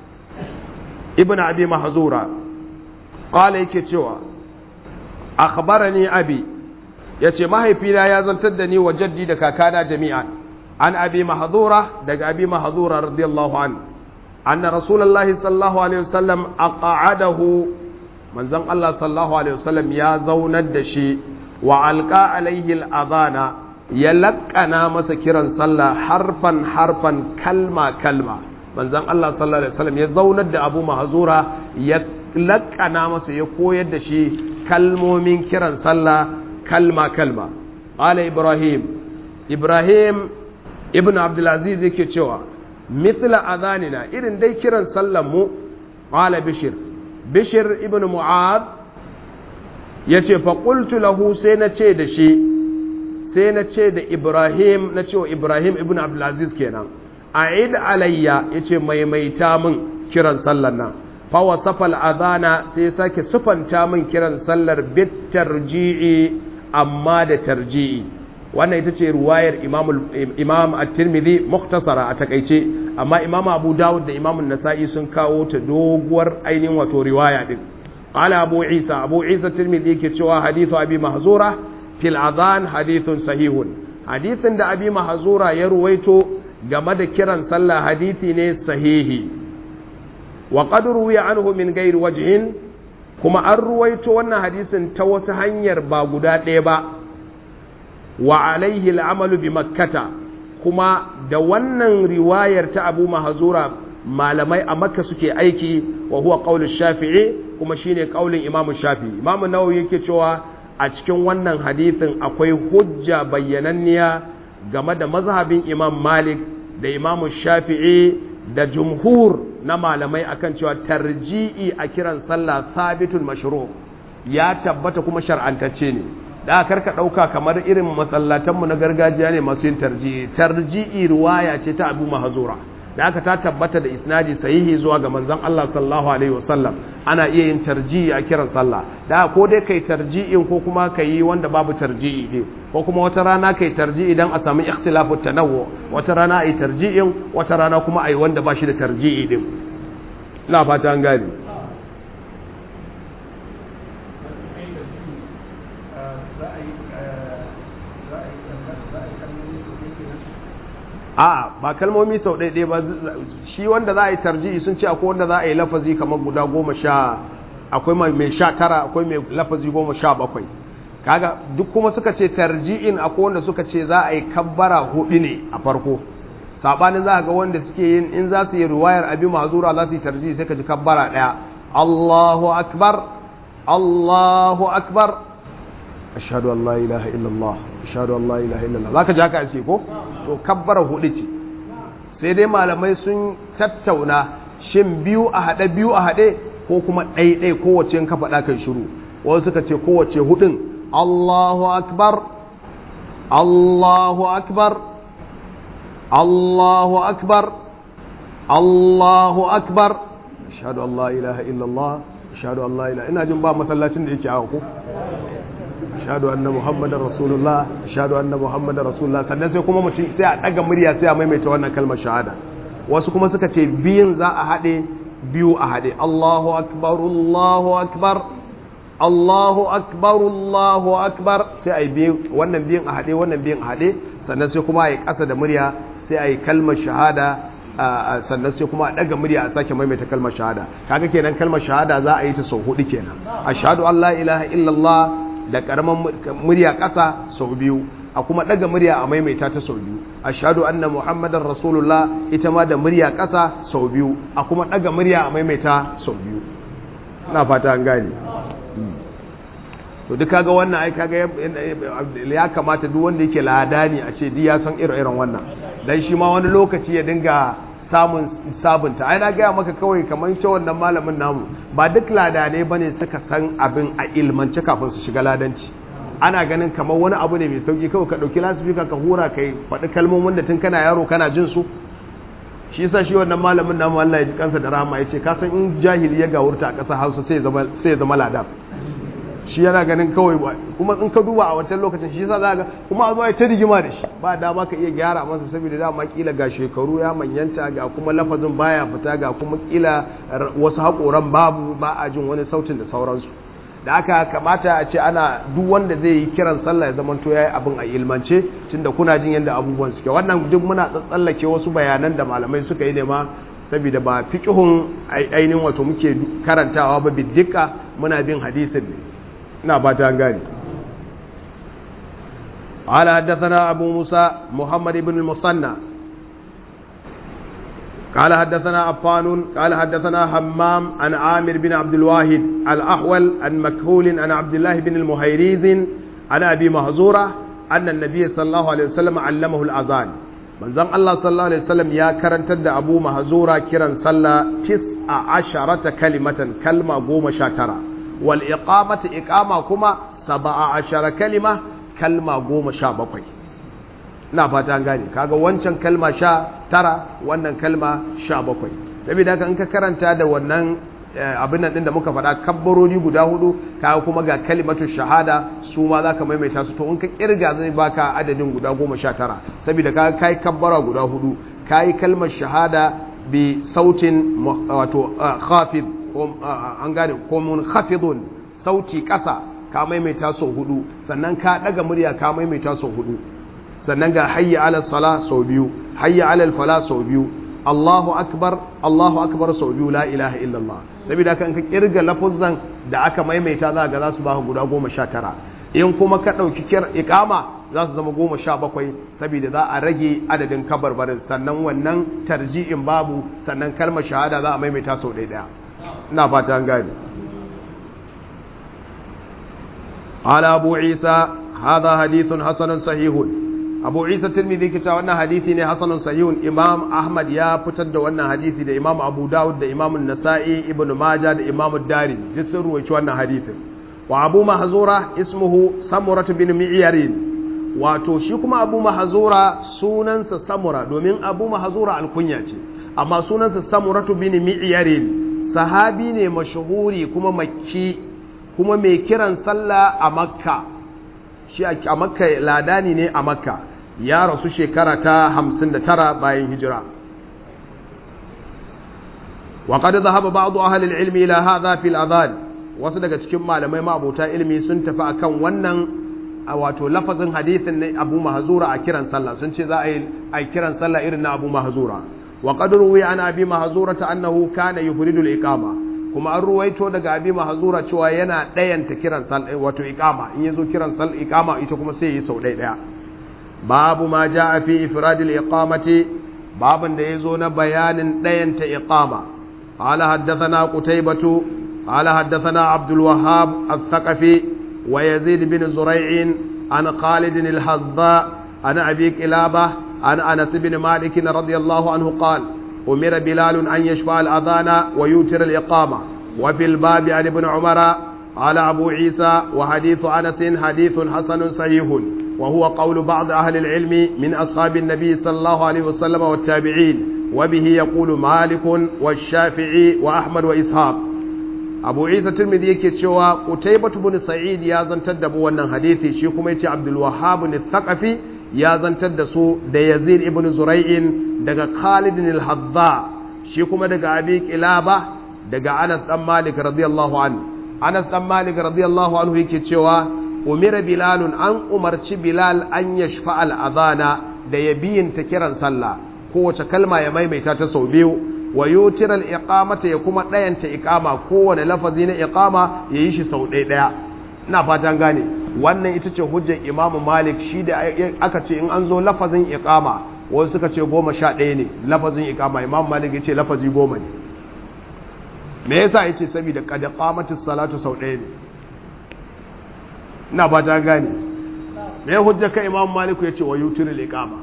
ibn Abi Mahzura qala yake cewa akhbarani abi yace mahaifina ya zantar da ni wa jaddi da kakana jami'an عن أبي محذورة دق أبي محذورة رضي الله عنه أن رسول الله صلى الله عليه وسلم أقعده من زن الله صلى الله عليه وسلم يا زون الدشي وألقى عليه الأذان ya laƙana masa kiran sallah harfan harfan kalma kalma. Manzon Allah sallallahu alaihi wasallam ya zaunar da Abu Mahzura ya laƙana masa ya koyar da shi kalmomin kiran sallah kalma kalma. Qala Ibrahim Ibrahim ibn Abdul Aziz yake cewa mithla adhanina irin dai kiran sallan mu. Qala Bishr Bishr ibn Mu'ad yace fa qultu lahu sai na ce da shi sai na ce da Ibrahim na ce wa Ibrahim ibn Abdul Aziz kenan a'id alayya yace maimaita min kiran sallan nan fa wasafa al-adhana sai sake sufanta min kiran sallar bit tarji'i amma da tarji'i. Wannan ita ce ruwayar Imam Imam At-Tirmidhi mukhtasara a takeice, amma Imam Abu Dawud da Imam An-Nasa'i sun kawo ta doguwar ainihin wato riwaya din. Qala Abu Isa Abu Isa At-Tirmidhi yake cewa hadithu Abi Mahzura fil adhan hadithun sahihun. Hadithin da Abi Mahzura ya ruwaito game da kiran sallah hadithi ne sahihi. Wa qad ruwiya anhu min ghairi wajhin, kuma an ruwaito wannan hadisin ta wata hanyar ba guda ɗaya ba. Wa alaihi al'amalu bi makkata, kuma da wannan riwayar ta Abu Mahzura malamai a Makka suke aiki, wa huwa qaulu Shafi'i, kuma shine qaulin Imam Shafi'i. Imam Nawawi yake cewa a cikin wannan hadithin akwai hujja bayyananniya game da mazhabin Imam Malik da Imam Shafi'i da jumhur na malamai akan cewa tarji'i a kiran sallah sabitun mashru' ya tabbata kuma shar'antacce ne. Da karka ɗauka kamar irin masallatanmu na gargajiya ne masu yin tarji'i. Tarji'i riwaya ce ta Abu Mahzura, da aka ta tabbata da isnadi sahihi zuwa ga manzon Allah sallallahu alaihi wasallam. Ana iya yin tarji'i a kiran sallah, da ko dai kai tarji'in ko kuma kai wanda babu tarji'i ne, ko kuma wata rana kai tarji'i dan a samu ikhtilafu tanawwu, wata rana ai tarji'in, wata rana kuma ai wanda ba shi da tarji'i din. Ina fata an gane. a ba kalmomi sau ɗaiɗai ba, shi wanda za a yi tarji'i sun ce akwai wanda za a yi lafazi kamar guda goma sha, akwai mai sha tara, akwai mai lafazi goma sha bakwai. Kaga duk kuma suka ce tarji'in akwai wanda suka ce za a yi kabbara hudu ne a farko, saɓanin za a ga wanda suke yin in za su yi riwayar Abi Mahzura za su yi tarji'i sai ka ji kabbara ɗaya, Allahu akbar Allahu akbar ashhadu an la ilaha illallah ashhadu an la ilaha illallah, zaka ji haka ake ko to kabbara hudu ce. Sai dai malamai sun tattauna shin biyu a hade biyu a hade ko kuma ɗaiɗai kowace in ka faɗa kai shiru. Wasu suka ce kowace hudun Allahu akbar Allahu akbar Allahu akbar Allahu akbar ashhadu an la ilaha illallah ashhadu an la ilaha, ina jin ba masallacin da yake hawa ko ashhadu anna muhammadar rasulullah ashhadu anna muhammadar rasulullah, sannan sai kuma mutum sai a daga murya sai a maimaita wannan kalmar shahada. Wasu kuma suka ce biyun za a hade biyu a hade, Allahu akbar Allahu akbar Allahu akbar Allahu akbar, sai ai biyu wannan biyun a hade wannan biyun a hade, sannan sai kuma ai kasa da murya sai ai kalmar shahada, sannan sai kuma a daga murya a sake maimaita kalmar shahada. Kaga kenan kalmar shahada za a yi ta sau hudu kenan, ashhadu an la ilaha illallah da karaman murya ƙasa sau biyu, a kuma ɗaga murya a maimaita ta sau biyu, ashhadu anna muhammadar rasulullah ita ma da murya ƙasa sau biyu, a kuma ɗaga murya a maimaita sau biyu. Ina fata an gane. To duk kaga wannan ai kaga ya kamata duk wanda yake ladani a ce ya san irin wannan, dan shi ma wani lokaci ya dinga samun sabunta. Ai na gaya maka kawai kamar ce wannan malamin namu ba duk ladanai bane suka san abin a ilmance kafin su shiga ladanci. Ana ganin kamar wani abu ne mai sauki, kawai ka dauki lasifika ka hura kai faɗi kalmomin da tun kana yaro kana jin su. Shi yasa shi wannan malamin namu Allah ya ji kansa da rahama yace ka san in jahili ya gawurta a ƙasar Hausa sai zama sai zama ladan. Shi yana ganin kawai ba, kuma in ka duba a wancan lokacin shi yasa za ga kuma a zo ai ta rigima da shi, ba dama ka iya gyara masa saboda dama kila ga shekaru ya manyanta, ga kuma lafazin baya fita, ga kuma kila wasu haƙoran babu, ba a jin wani sautin da sauransu. Da aka kamata a ce ana duk wanda zai yi kiran sallah ya zamanto yayi abin a ilmance, tunda kuna jin yadda abubuwan suke. Wannan duk muna tsatsallake wasu bayanan da malamai suka yi ne ma saboda ba fiqhun ainihin wato muke karantawa ba biddika, muna bin hadisin ne. Ina ba ta gani. قال حدثنا أبو موسى محمد بن المثنى قال حدثنا عفان قال حدثنا همام عن عامر بن عبد الواحد الأحول عن مكهول عن عبد الله بن المهيريز عن أبي مهزورة أن النبي صلى الله عليه وسلم علمه الأذان من زم الله صلى الله عليه وسلم يا كرن تد أبو مهزورة كرن صلى تسع عشرة كلمة كلمة قوم شاترة والإقامة إقامة كما سبع عشر كلمة كلمة قوم شابقي na fata an gane kaga wancan kalma sha tara wannan kalma sha bakwai saboda haka in ka karanta da wannan abin nan din da muka faɗa kabbarori guda hudu kaga kuma ga kalimatu shahada su ma zaka maimaita su to in ka kirga zai baka adadin guda goma sha tara saboda kaga kai kabbara guda hudu kai kalmar shahada bi sautin wato khafid an gane ko mun khafidun sauti kasa ka maimaita sau hudu sannan ka daga murya ka maimaita sau hudu sannan ga hayya ala sala sau biyu hayya ala fala sau biyu Allahu akbar Allahu akbar sau biyu la ilaha illallah saboda kan ka kirga lafuzan da aka maimaita za ga za su baka guda goma sha tara in kuma ka dauki kir iqama za su zama goma sha bakwai saboda za a rage adadin kabarbarin sannan wannan tarji'in babu sannan kalmar shahada za a maimaita sau ɗaya ɗaya ina fata an gane ala abu isa hadha hadithun hasanun sahihun abu isa tirmidhi kita wannan hadisi ne hasanun sahihun imam ahmad ya fitar da wannan hadisi da imam abu dawud da imam an-nasa'i ibn majah da imam ad-dari duk sun ruwaici wannan hadisin wa abu mahzura ismuhu samurah bin mi'yarin wato shi kuma abu mahzura sunansa samura domin abu mahzura alkunya ce amma sunansa samurah bin mi'yarin sahabi ne mashhuri kuma makki kuma mai kiran sallah a makka shi a makka ladani ne a makka ya rasu shekara ta hamsin da tara bayan hijira wa qad dhahaba ba'd ahli al-ilmi ila hadha fi al-adhan wasu daga cikin malamai ma'abota ilmi sun tafi akan wannan wato lafazin hadithin ne Abu Mahzura a kiran sallah sun ce za a yi a kiran sallah irin na Abu Mahzura wa qad ruwiya an Abi Mahzura annahu kana yufridu al-iqama kuma an ruwaito daga Abi Mahzura cewa yana dayanta kiran sallah wato iqama in yazo kiran sallah iqama ita kuma sai yi sau ɗaya ɗaya babu ma jaa fi ifradil iqamati babun da yazo na bayanin dayanta iqama qala haddathana qutaybatu qala haddathana abdul wahhab al-thaqafi wa yazid bin zurai'in an khalid al-hadda an abi qilabah an anas bin malik radiyallahu anhu qala umira bilal an yashfa al-adhana wa yutir al-iqama wa fil bab an ibn umara qala abu isa wa hadith anas hadithun hasanun sahihun وهو قول بعض أهل العلم من أصحاب النبي صلى الله عليه وسلم والتابعين وبه يقول مالك والشافعي وأحمد وإسحاق أبو عيسى الترمذي يكتشوا قتيبة بن سعيد يازن تدبوا أن حديثي شيكم يتي عبد الوهاب الثقفي يازن تدسوا ديزيد ابن زريع دقى خالد الحظاء شيكم دقى أبيك إلابة دقى أنس بن مالك رضي الله عنه أنس بن مالك رضي الله عنه يكتشوا umira bilalun an umarci bilal an ya shafa al'adana da ya biyin ta kiran sallah kowace kalma ya maimaita ta sau biyu wa yutiral iqamata ya kuma ɗayanta iqama kowane lafazi na iqama ya yi shi sau ɗaya ɗaya ina fatan gane wannan ita ce hujjar imamu malik shi da aka ce in an zo lafazin iqama wasu suka ce goma sha ɗaya ne lafazin iqama imamu malik ya ce lafazi goma ne me yasa ya ce saboda qad qamatis salatu sau ɗaya ne ina ba ta gane me hujja ka imam maliku yace wa yutirul iqama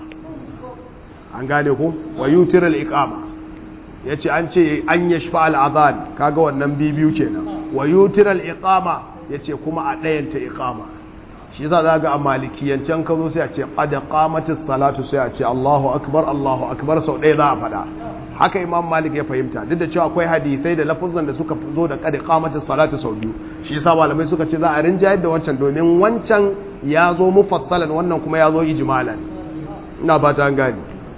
an gane ko wa yutirul iqama yace an ce an yashfa al adhan kaga wannan bibiyu kenan wa yutirul iqama yace kuma a dayanta iqama shi yasa zaga a malikiyancan ka zo sai a ce qad qamatis salatu sai a ce Allahu akbar Allahu akbar sau ɗaya za a fada haka imam malik ya fahimta duk da cewa akwai hadisai da lafuzan da suka zo da qad qamatis salatu sau biyu shi yasa malamai suka ce za a rinjayar da wancan domin wancan ya zo mufassalan wannan kuma ya zo ijmalan ina ba ta gani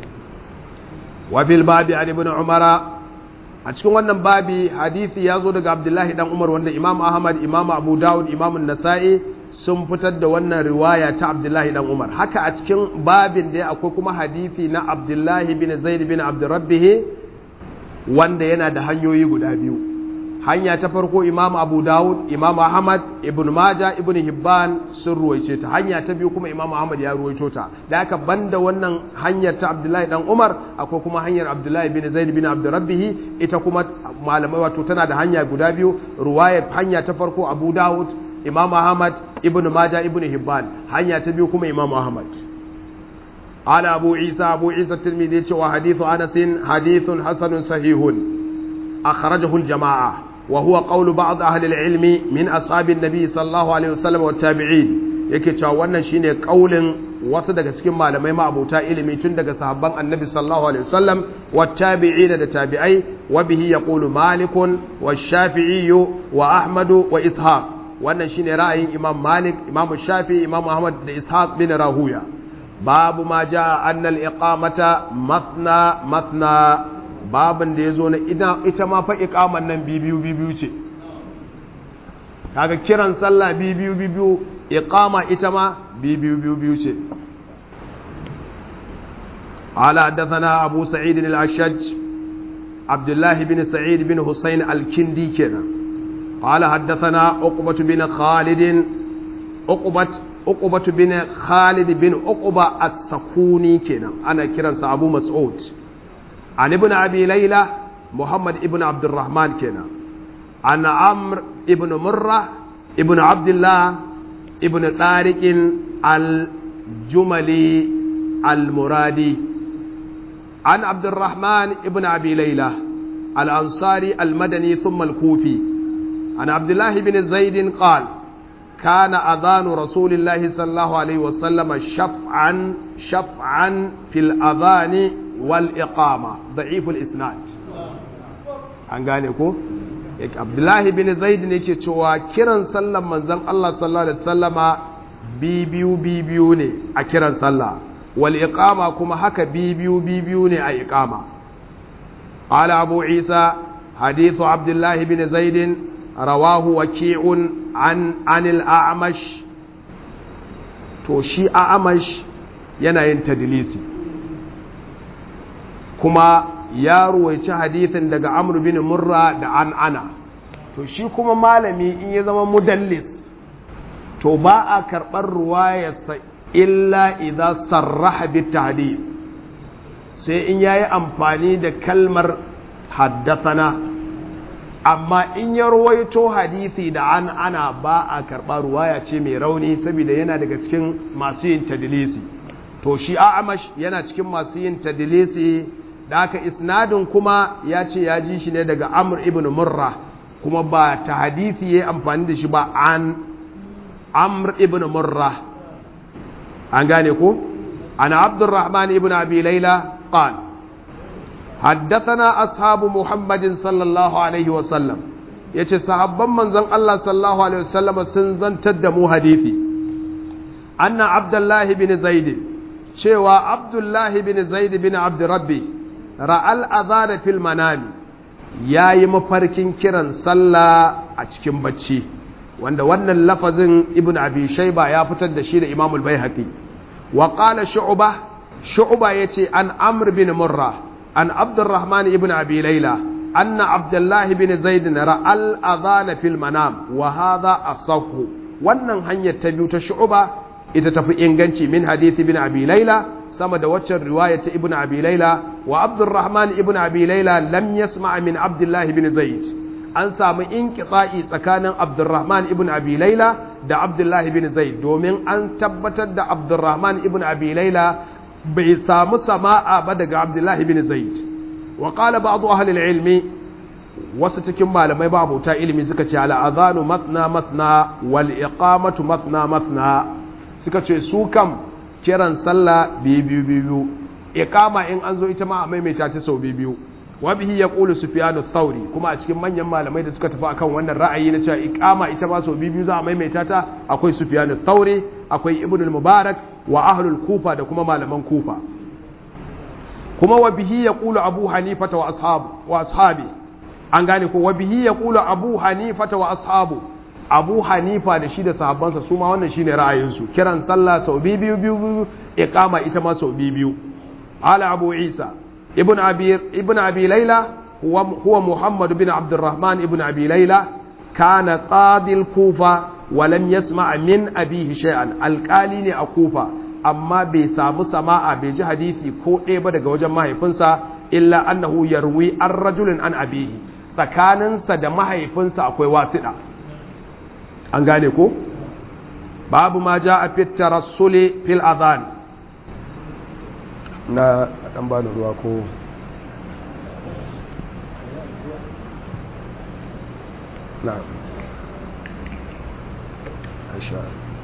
wa bil babi an ibn umara a cikin wannan babi hadisi ya zo daga abdullahi dan umar wanda imam ahmad imam abu daud imam an-nasa'i sun fitar da wannan riwaya ta abdullahi dan umar haka a cikin babin da akwai kuma hadisi na abdullahi bin zaid bin abdurrabbih wanda yana da hanyoyi guda biyu hanya ta farko Imam Abu Dawud, Imam Ahmad, Ibn Majah, Ibn Hibban sun ruwaice ta. Hanya ta biyu kuma Imam Ahmad ya ruwaito ta. Da aka banda wannan hanyar ta Abdullahi dan Umar, akwai kuma hanyar Abdullahi bin Zaid bin Abdurrabbih, ita kuma malamai wato tana da hanya guda biyu, ruwayar hanya ta farko Abu Dawud, Imam Ahmad, Ibn Majah, Ibn Hibban, hanya ta biyu kuma Imam Ahmad. Ala Abu Isa, Abu Isa Tirmidhi ce wa hadithu Anas hadithun hasanun sahihun akhrajahu al-jama'a wa huwa qawlu ba'd ahli al-ilmi min ashabin nabi sallallahu alaihi wasallam wa tabi'in. Yake cewa wannan shine kaulin wasu daga cikin malamai ma'abuta ilimi tun daga sahabban annabi sallallahu alaihi wasallam wa tabi'in da tabi'ai, wa bihi yaqulu Malikun wa Shafi'i wa Ahmad wa Ishaq. Wannan shine ra'ayin Imam Malik, Imam Shafi'i, Imam Ahmad da Ishaq bin Rahuya. Babu ma jaa anna al-iqamata mathna mathna, babin da yazo na ita ita ma fa iqaman nan bibiyu bibiyu ce. Kaga kiran sallah bibiyu bibiyu, iqama ita ma bibiyu bibiyu ce. Ala hadathana Abu Sa'id al-Ashaj, Abdullah bin Sa'id bin Husayn al-Kindi kenan. قال حدثنا عقبة بن خالد عقبة عقبة بن خالد بن عقبة السكوني كنا أنا كرن أبو مسعود عن ابن أبي ليلى محمد ابن عبد الرحمن كنا عن عمرو ابن مرة ابن عبد الله ابن طارق الجملي المرادي عن عبد الرحمن ابن أبي ليلى الأنصاري المدني ثم الكوفي عن عبد الله بن زيد قال كان أذان رسول الله صلى الله عليه وسلم شفعا شفعا في الأذان والإقامة ضعيف الإسناد. an gane ko Abdullahi bin Zaid ne yake cewa kiran sallan manzon Allah sallallahu alaihi wasallama bibiyu bibiyu ne a kiran sallah, wal iqama kuma haka bibiyu bibiyu ne a iqama. Qala Abu Isa hadithu Abdullahi bin Zaid rawahu waki'un an anil a'mash. To shi a'mash yana yin tadlisi kuma ya ruwaici hadithin daga Amr bin Murra da an ana. To shi kuma malami in ya zama mudallis to ba a karɓar ruwayarsa illa idza sarraha bit tahdith, sai in yayi amfani da kalmar haddathana. Amma in ya rawaito hadisi da an ana ba a karɓa ruwaya ce mai rauni saboda yana daga cikin masu yin tadlisi. To shi A'mash yana cikin masu yin tadlisi, da aka isnadin kuma ya ce ya ji shi ne daga Amr ibn Murra, kuma ba ta hadisi yayi amfani da shi ba, an Amr ibn Murra. An gane ko? Ana Abdurrahman ibn Abi Layla qala حدثنا أصحاب محمد صلى الله عليه وسلم yace sahabban manzon Allah sallallahu alaihi wasallam sun zantar da mu hadisi anna Abdullah bin Zaid cewa Abdullah bin Zaid bin Abd Rabbi ra'al adhan fil manam, yayi mafarkin kiran sallah a cikin bacci, wanda wannan lafazin Ibn Abi Shayba ya fitar da shi da Imam al-Baihaqi. Wa qala Shu'bah Shu'bah yace an Amr bin Murrah عن عبد الرحمن ابن أبي ليلى أن عبد الله بن زيد رأى الأذان في المنام وهذا أصح. wannan hanyar ta biyu ta Shu'ba ita tafi inganci min hadith ibn Abi Layla sama da waccan riwaya ta ibn Abi Layla. Wa Abdurrahman ibn Abi Layla lam yasma' min Abdullah ibn Zaid, an samu inqita'i tsakanin Abdurrahman ibn Abi Layla da Abdullah ibn Zaid, domin an tabbatar da Abdurrahman ibn Abi Layla bai samu sama'a ba daga Abdullah ibn Zaid. Wa qala ba'd ahli al-ilmi, wasu cikin malamai ba abota ilimi suka ce ala adhanu matna matna wal iqamatu matna matna, suka ce su kam kiran sallah biyu biyu, iqama in an zo ita ma a maimaita ta sau biyu. Wa bihi yaqulu Sufyan ath-Thawri, kuma a cikin manyan malamai da suka tafi akan wannan ra'ayi na cewa iqama ita ma sau biyu za a maimaita ta akwai Sufyan ath-Thawri, akwai Ibn al-Mubarak wa ahlul Kufa da kuma malaman Kufa. Kuma wa bihi yaqulu Abu Hanifa wa ashabu wa ashabi, an gane ko wa bihi yaqulu Abu Hanifa wa ashabu, Abu Hanifa da shi da sahabbansa su ma wannan shine ra'ayinsu, kiran sallah sau biyu biyu, iqama ita ma sau biyu. Ala Abu Isa ibn Abi ibn Abi Layla هو, هو محمد بن عبد الرحمن بن أبي ليلى كان قاضي الكوفة ولم يسمع من أبيه شيئا القالين أكوفة أما بسام سماع بيجي حديثي كو إيبا دقا وجمع يفنسا إلا أنه يروي الرجل عن أبيه tsakaninsa da mahaifinsa akwai wasiɗa an gane ko babu ma ja a fit tarassuli fil adhan na dan ba da ruwa ko na aisha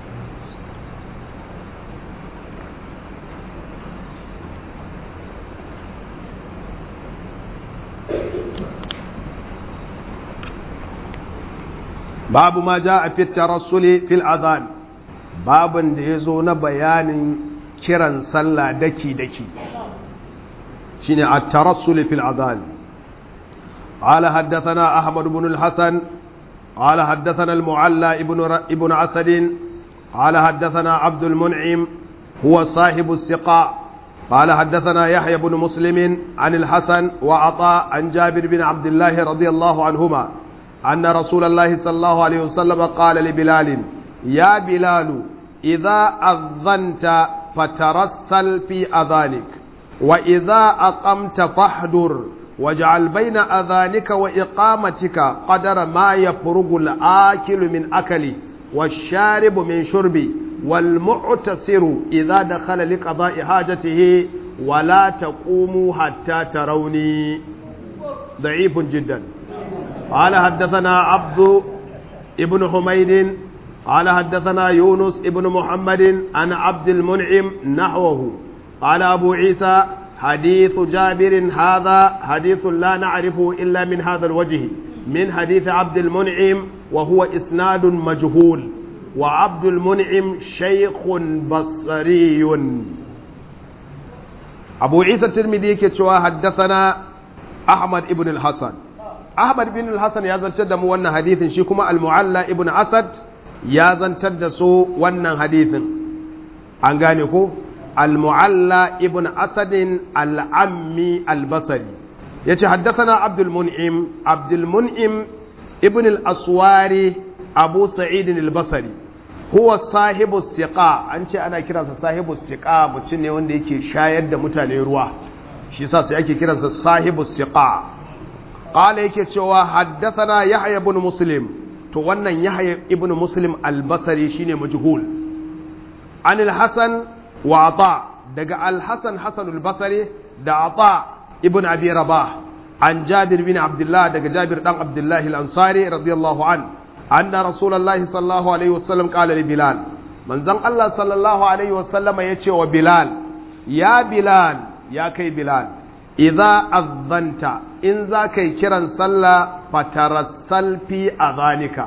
babu ma ja a fit tarassuli fil adhan babun da yazo na bayanin kiran sallah daki daki shine at-tarassul fil adhan qala haddathana ahmad ibn al-hasan qala haddathana al-mu'alla ibn ibn asad qala haddathana abd al-mun'im huwa sahib as-siqa قال حدثنا يحيى بن مسلم عن الحسن وعطاء عن جابر بن عبد الله رضي الله عنهما أن رسول الله صلى الله عليه وسلم قال لبلال يا بلال إذا أذنت فترسل في أذانك وإذا أقمت فاحضر واجعل بين أذانك وإقامتك قدر ما يفرغ الآكل من أكله والشارب من شربه والمعتسر إذا دخل لقضاء حاجته ولا تقوموا حتى تروني ضعيف جدا قال حدثنا عبد ابن حميد قال حدثنا يونس ابن محمد عن عبد المنعم نحوه قال أبو عيسى حديث جابر هذا حديث لا نعرفه إلا من هذا الوجه من حديث عبد المنعم وهو إسناد مجهول وعبد المنعم شيخ بصري أبو عيسى الترمذي كتشوى حدثنا أحمد ابن الحسن أحمد بن الحسن يازن تدم وانا حديث شيكما المعلى ابن أسد يازن تدسو وانا حديث أنغانيكو المعلى ابن أسد العمي البصري يتي حدثنا عبد المنعم عبد المنعم ابن الأسواري أبو سعيد البصري هو صاحب السقاء أنت أنا كرا صاحب السقاء متشني وندي كي شايد متاني روا شي ساسي أكي كرا صاحب السقاء قال yake cewa haddathana yahya ibn muslim to wannan yahya ibn muslim al-basri shine majhul an al-hasan wa ata daga al-hasan hasan al-basri da ata ibn abi rabah an jabir bin abdullah daga jabir dan abdullah al-ansari radiyallahu an anna rasulullahi sallallahu alaihi wasallam qala li bilal manzon allah sallallahu alaihi wasallam yace wa bilal ya bilal ya kai bilal idza azanta in za kai kiran sallah fatarassal fi adhanika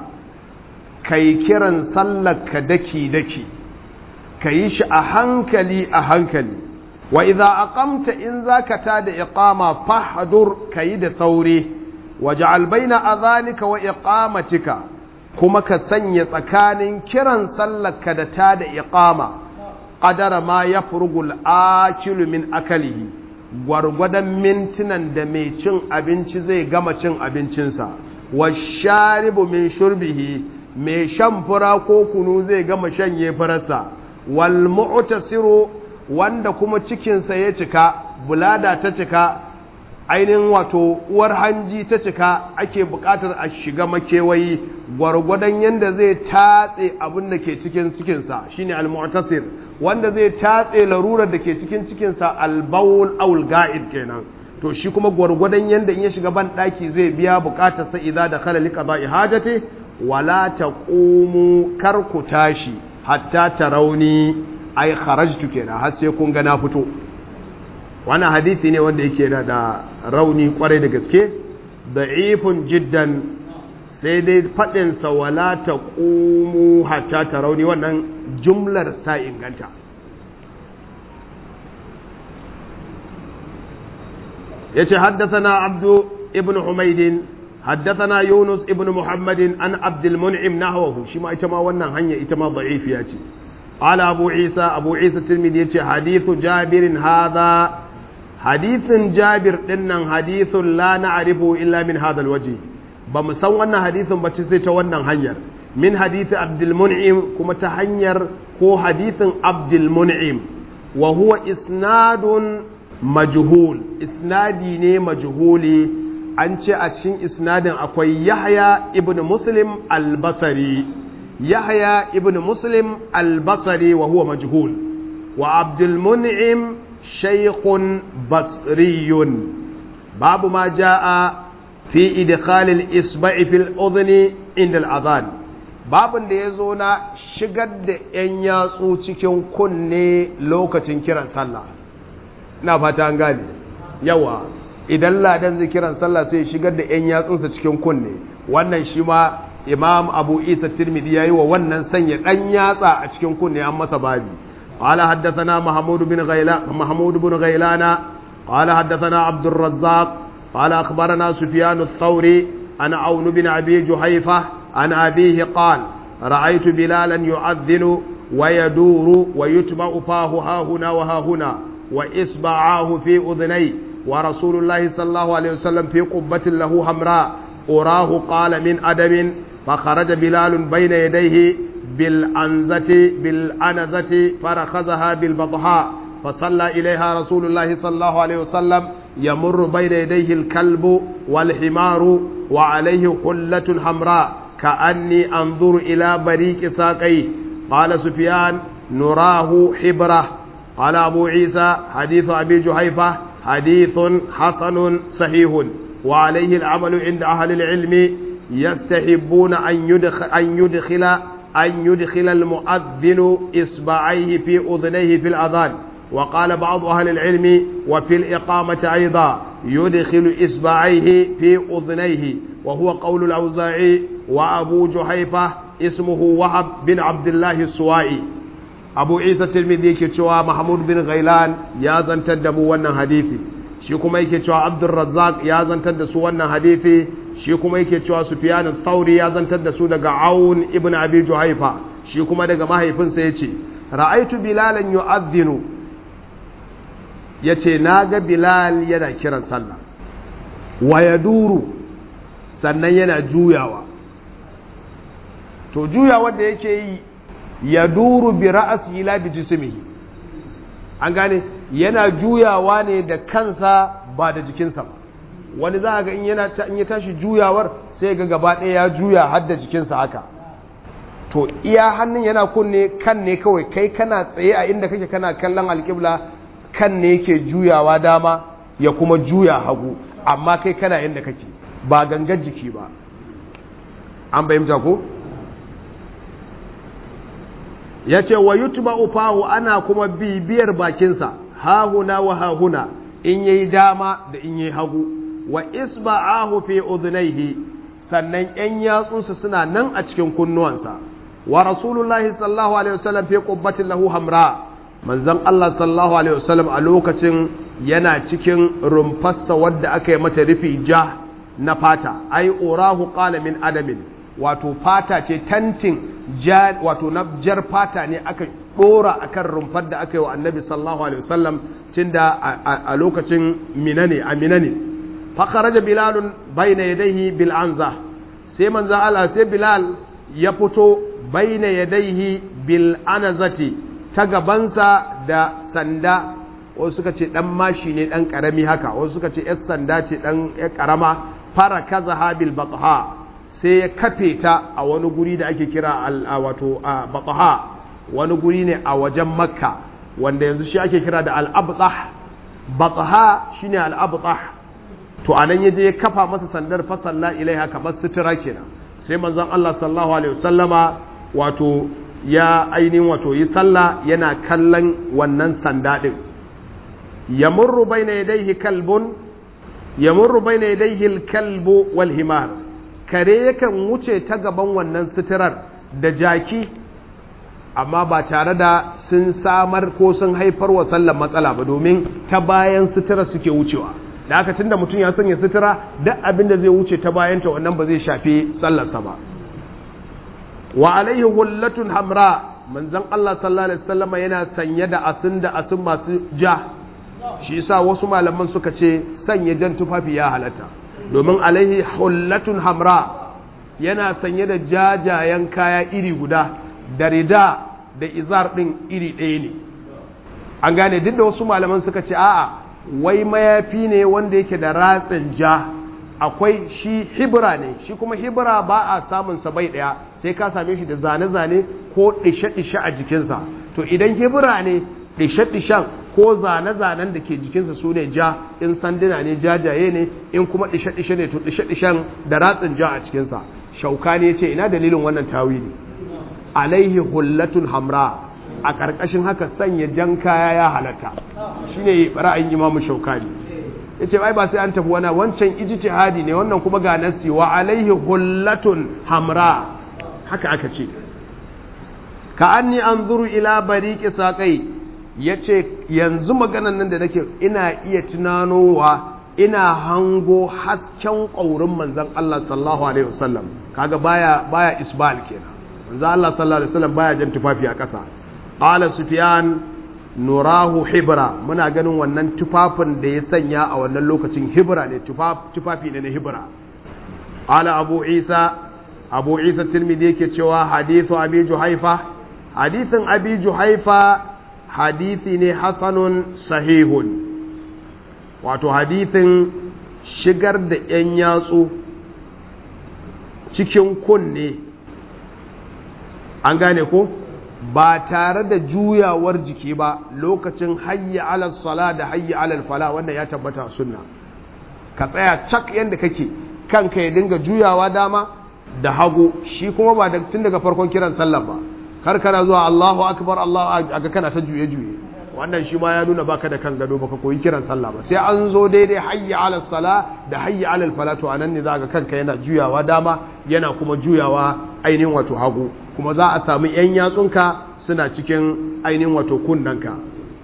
kai kiran sallar ka daki daki kai shi a hankali a hankali wa idza aqamta in zaka tada iqama fahdur kai da sauri waj'al baina adhanika wa iqamatika kuma ka sanya tsakanin kiran sallar ka da tada iqama qadara ma yafrugul akilu min akalihi gwargwadon mintunan da mai cin abinci zai gama cin abincinsa wa sharibu min shurbihi mai shan fura ko kunu zai gama shanye furarsa wal mu'tasiru wanda kuma cikinsa ya cika bulada ta cika ainihin wato uwar hanji ta cika ake buƙatar a shiga makewayi gwargwadon yanda zai tatse abin da ke cikin cikinsa shine al mu'tasir wanda zai tatse larurar da ke cikin cikinsa albawul awul ga'id kenan to shi kuma gwargwadon yanda in ya shiga ban daki zai biya bukatar sa idza da khala liqada'i hajati wala taqumu kar ku tashi hatta tarawni ay kharajtu kenan har sai kun ga na fito wannan hadisi ne wanda yake da rauni kwarai da gaske da'ifun jiddan sai dai fadin sa wala taqumu hatta tarawni wannan jumlar ta inganta yace haddathana abdu ibn humayd haddathana yunus ibn muhammadin an abdul mun'im nahwahu shi ma ita ma wannan hanya ita ma da'ifiya ce ala abu isa abu isa tirmidhi yace hadithu jabirin hadha hadithin Jabir dinnan hadithun la na'rifu illa min hadha alwaji ba mu san wannan hadithin ba sai ta wannan hanyar min hadithi Abdul Mun'im kuma ta hanyar ko hadithin Abdul Mun'im wa huwa isnadun majhul isnadi ne majhuli an ce a cikin isnadin akwai Yahya ibn Muslim al-Basri Yahya ibn Muslim al-Basri wa huwa majhul wa Abdul Mun'im shaykhun basriyun babu ma jaa fi idkhal al-isba'i fil udhni inda al-adhan babun da yazo na shigar da yan yatsu cikin kunne lokacin kiran sallah ina fata an gane yawa idan ladan zai kiran sallah sai shigar da yan yatsunsa cikin kunne wannan shi ma imam abu isa tirmidhi yayi wa wannan sanya dan yatsa a cikin kunne an masa babi qala haddathana mahmud bin ghailan mahmud bin ghailana qala haddathana abd الرزاق qala akhbarana sufyan ath-thawri ana aun bin abi juhayfa an abihi qala ra'aytu bilalan yu'adhdhinu wa yaduru wa yutba'u fahu ha huna wa ha huna wa isba'ahu fi udhnayhi ورسول الله صلى الله عليه وسلم في قبة له حمراء أراه قال من أدم فخرج بلال بين يديه بالأنزة بالأنزة فرخزها بالبطحاء فصلى إليها رسول الله صلى الله عليه وسلم يمر بين يديه الكلب والحمار وعليه حلة حمراء كأني أنظر إلى بريق ساقيه قال سفيان نراه حبرة قال أبو عيسى حديث أبي جحيفة حديث حسن صحيح وعليه العمل عند أهل العلم يستحبون أن يدخل أن يدخل أن يدخل المؤذن إصبعيه في أذنيه في الأذان وقال بعض أهل العلم وفي الإقامة أيضا يدخل إصبعيه في أذنيه وهو قول الأوزاعي وأبو جحيفة اسمه وهب بن عبد الله السوائي abu isa tirmidhi yake cewa mahmud bin ghailan ya zantar da mu wannan hadisi shi kuma yake cewa abdur razzaq ya zantar da su wannan hadisi shi kuma yake cewa sufyan ath-thawri ya zantar da su daga aun ibn abi juhaifa shi kuma daga mahaifinsa yace ra'aitu bilalan yu'adhdhinu yace naga bilal yana kiran sallah wa yaduru sannan yana juyawa to juyawa da yake yi ya duru bi ra'asi ila bi jismihi an gane yana juyawa ne da kansa ba da jikinsa ba wani za ga in yana in ya tashi juyawar sai ga gaba ɗaya ya juya har da jikinsa haka to iya hannun yana kunne kan ne kawai kai kana tsaye a inda kake kana kallon alƙibla kan ne yake juyawa dama ya kuma juya hagu amma kai kana inda kake ba gangan jiki ba an bayyana ko ya ce wa yutuba ufahu ana kuma bibiyar bakinsa hahuna wa hahuna in yayi dama da in yayi hagu wa isba'ahu fi udhnayhi sannan yan yatsunsa suna nan a cikin kunnuwansa wa rasulullahi sallallahu alaihi wasallam fi qubbatin lahu hamra manzon Allah sallallahu alaihi wasallam a lokacin yana cikin rumfarsa wadda aka yi mata rufi ja na fata ai urahu qala min adamin wato fata ce tantin wato na jar fata ne aka dora akan rumfar da aka yi wa annabi sallallahu alaihi wasallam tunda a lokacin mina ne a mina ne fa kharaja bilal bayna yadayhi bil anza sai manzo Allah sai bilal ya fito bayna yadayhi bil anazati ta gabansa da sanda wasu suka ce dan mashi ne dan karami haka wasu suka ce yar sanda ce dan yar karama fara kazaha bil batha sai ya kafe ta a wani guri da ake kira wato batha wani guri ne a wajen makka wanda yanzu shi ake kira da al-abtah batha shine al-abtah to anan yaje ya kafa masa sandar fa salla ilaiha kamar sutura kenan sai manzon Allah sallallahu alaihi wasallama wato ya ainihin wato yi sallah yana kallon wannan sanda din yamurru bayna yadayhi kalbun yamurru bayna yadayhi al-kalbu wal himar kare yakan wuce ta gaban wannan suturar da jaki amma ba tare da sun samar ko sun haifar wa sallar matsala ba domin ta bayan sutura suke wucewa da aka tunda mutum ya sanya sutura duk abin da zai wuce ta bayanta wannan ba zai shafi sallarsa ba wa alaihi hullatun hamra manzon Allah sallallahu alaihi wasallam yana sanye da asin da asin masu ja shi yasa wasu malaman suka ce sanya jan tufafi ya halatta domin alaihi hullatun hamra yana sanye da jajayen kaya iri guda da rida da izar din iri ɗaya ne an gane duk da wasu malaman suka ce a'a wai mayafi ne wanda yake da ratsin ja akwai shi hibra ne shi kuma hibra ba a samun sa bai daya sai ka same shi da zane-zane ko dishe-dishe a jikinsa to idan hibra ne dishe-dishen ko zane-zanen da ke jikinsa su ne ja in sanduna ne jajaye ne in kuma dishe-dishe ne to dishe-dishen da ratsin ja a cikinsa shauka ne ce ina dalilin wannan tawili alaihi hullatun hamra a ƙarƙashin haka sanya jan kaya ya halatta shine ra'ayin imamu shaukani ya ce ai ba sai an tafi wana wancan ijtihadi ne wannan kuma ga nasi wa alaihi hullatun hamra haka aka ce ka anni anzuru ila bariqi saqai yace yanzu maganan nan da nake ina iya tunanowa ina hango hasken ƙaurin manzon Allah sallallahu alaihi wasallam kaga baya baya isbal kenan manzon Allah sallallahu alaihi wasallam baya jan tufafi a ƙasa qala sufyan nurahu hibra muna ganin wannan tufafin da ya sanya a wannan lokacin hibra ne tufafi ne na hibra ala abu isa abu isa tirmidhi yake cewa hadithu abi juhaifa hadithin abi juhaifa hadithi ne hasanun sahihun wato hadithin shigar da yan yatsu cikin kunne an gane ko ba tare da juyawar jiki ba lokacin hayya alal sala da hayya alal fala wannan ya tabbata sunna ka tsaya cak yanda kake kanka ya dinga juyawa dama da hagu shi kuma ba tun daga farkon kiran sallah ba kar kana zuwa Allahu akbar Allahu aga kana ta juye juye wannan shi ma ya nuna baka da kan gado baka koyi kiran sallah ba sai an zo daidai hayya alal sala da hayya alal fala to anan ne za ga kanka yana juyawa dama yana kuma juyawa ainihin wato hagu kuma za a samu ‘yan yatsunka suna cikin ainihin wato kunnanka.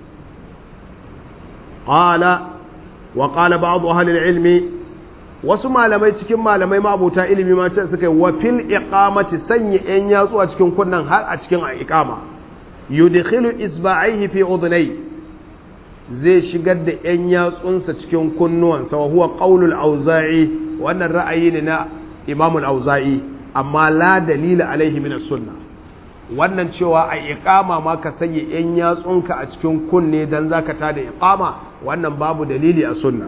Ƙala wa ƙala ba abu halin ilmi wasu malamai cikin malamai ma'abuta ilimi ma ce suka yi wa fil iqamati sanya ‘yan yatsu a cikin kunnan har a cikin iqama yudkhilu isba'aihi fi udhnai zai shigar da ‘yan yatsunsa cikin kunnuwansa wa huwa qaulul auza'i wannan ra'ayi ne na imamul auza'i amma la dalila alaihi min sunna wannan cewa a iqama ma ka sanya yan yatsunka a cikin kunne dan zaka tada iqama wannan babu dalili a sunna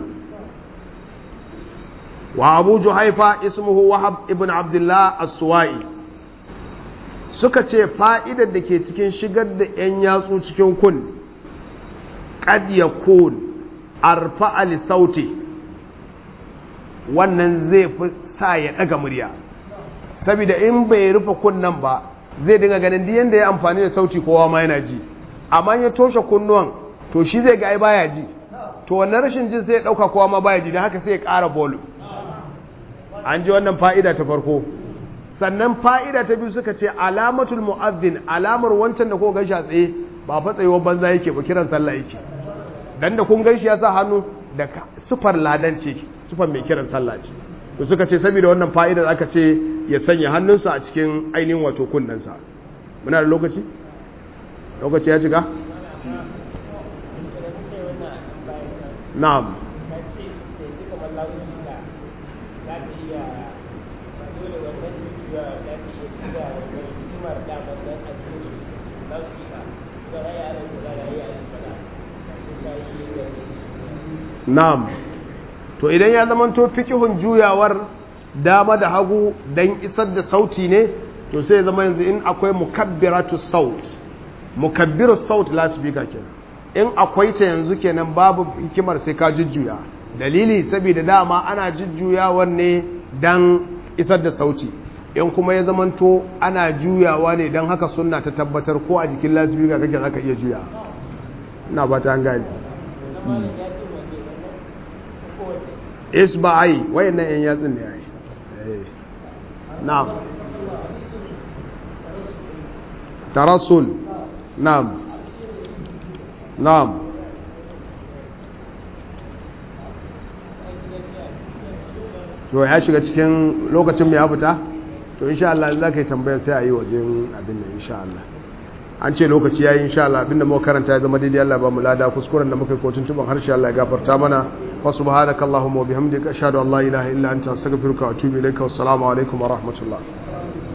wa abu juhaifa ismuhu wahab ibn abdullah as-suwa'i suka ce fa'idar da ke cikin shigar da yan yatsu cikin kun qad yakun arfa'a li sauti wannan zai fi sa ya daga murya saboda in bai rufe kunnan ba zai dinga ganin duk yanda ya amfani da sauti kowa ma yana ji amma ya toshe kunnuwan to shi zai ga ai baya ji to wannan rashin jin sai ya dauka kowa ma baya ji dan haka sai ya ƙara volume an ji wannan fa'ida ta farko sannan fa'ida ta biyu suka ce alamatul mu'adhdhin alamar wancan da ko ganshi a tsaye ba fa tsayuwar banza yake ba kiran sallah yake dan da kun ganshi ya sa hannu da sufar ladan ce sufar mai kiran sallah ce to suka ce saboda wannan fa'idar aka ce ya sanya hannunsa a cikin ainihin wato kunnensa muna da lokaci? lokaci ya cika? na'am na'am to idan ya zama to fikihun juyawar dama da hagu dan isar da sauti ne to sai ya zama yanzu in akwai mukabbiratu saut mukabbiru saut la speaker kenan in akwai ta yanzu kenan babu hikimar sai ka jujjuya dalili saboda dama ana jujjuyawar ne dan isar da sauti in kuma ya zama to ana juyawa ne dan haka sunna ta tabbatar ko a jikin la speaker kake zaka iya juya ina ba ta gani isba'ai wayannan yan yatsun ne yayi na'am tarassul na'am na'am to ya shiga cikin lokacin mai ya fita to insha Allah za ka yi tambaya sai a yi wajen abin nan insha Allah an ce lokaci yayi insha Allah abinda muka karanta ya zama daidai Allah ba mu lada kuskuren da muka yi ko tuntuban harshe Allah ya gafarta mana wa subhanakallahumma wa bihamdika ashhadu an la ilaha illa anta astaghfiruka wa atubu ilaika wassalamu alaikum wa rahmatullah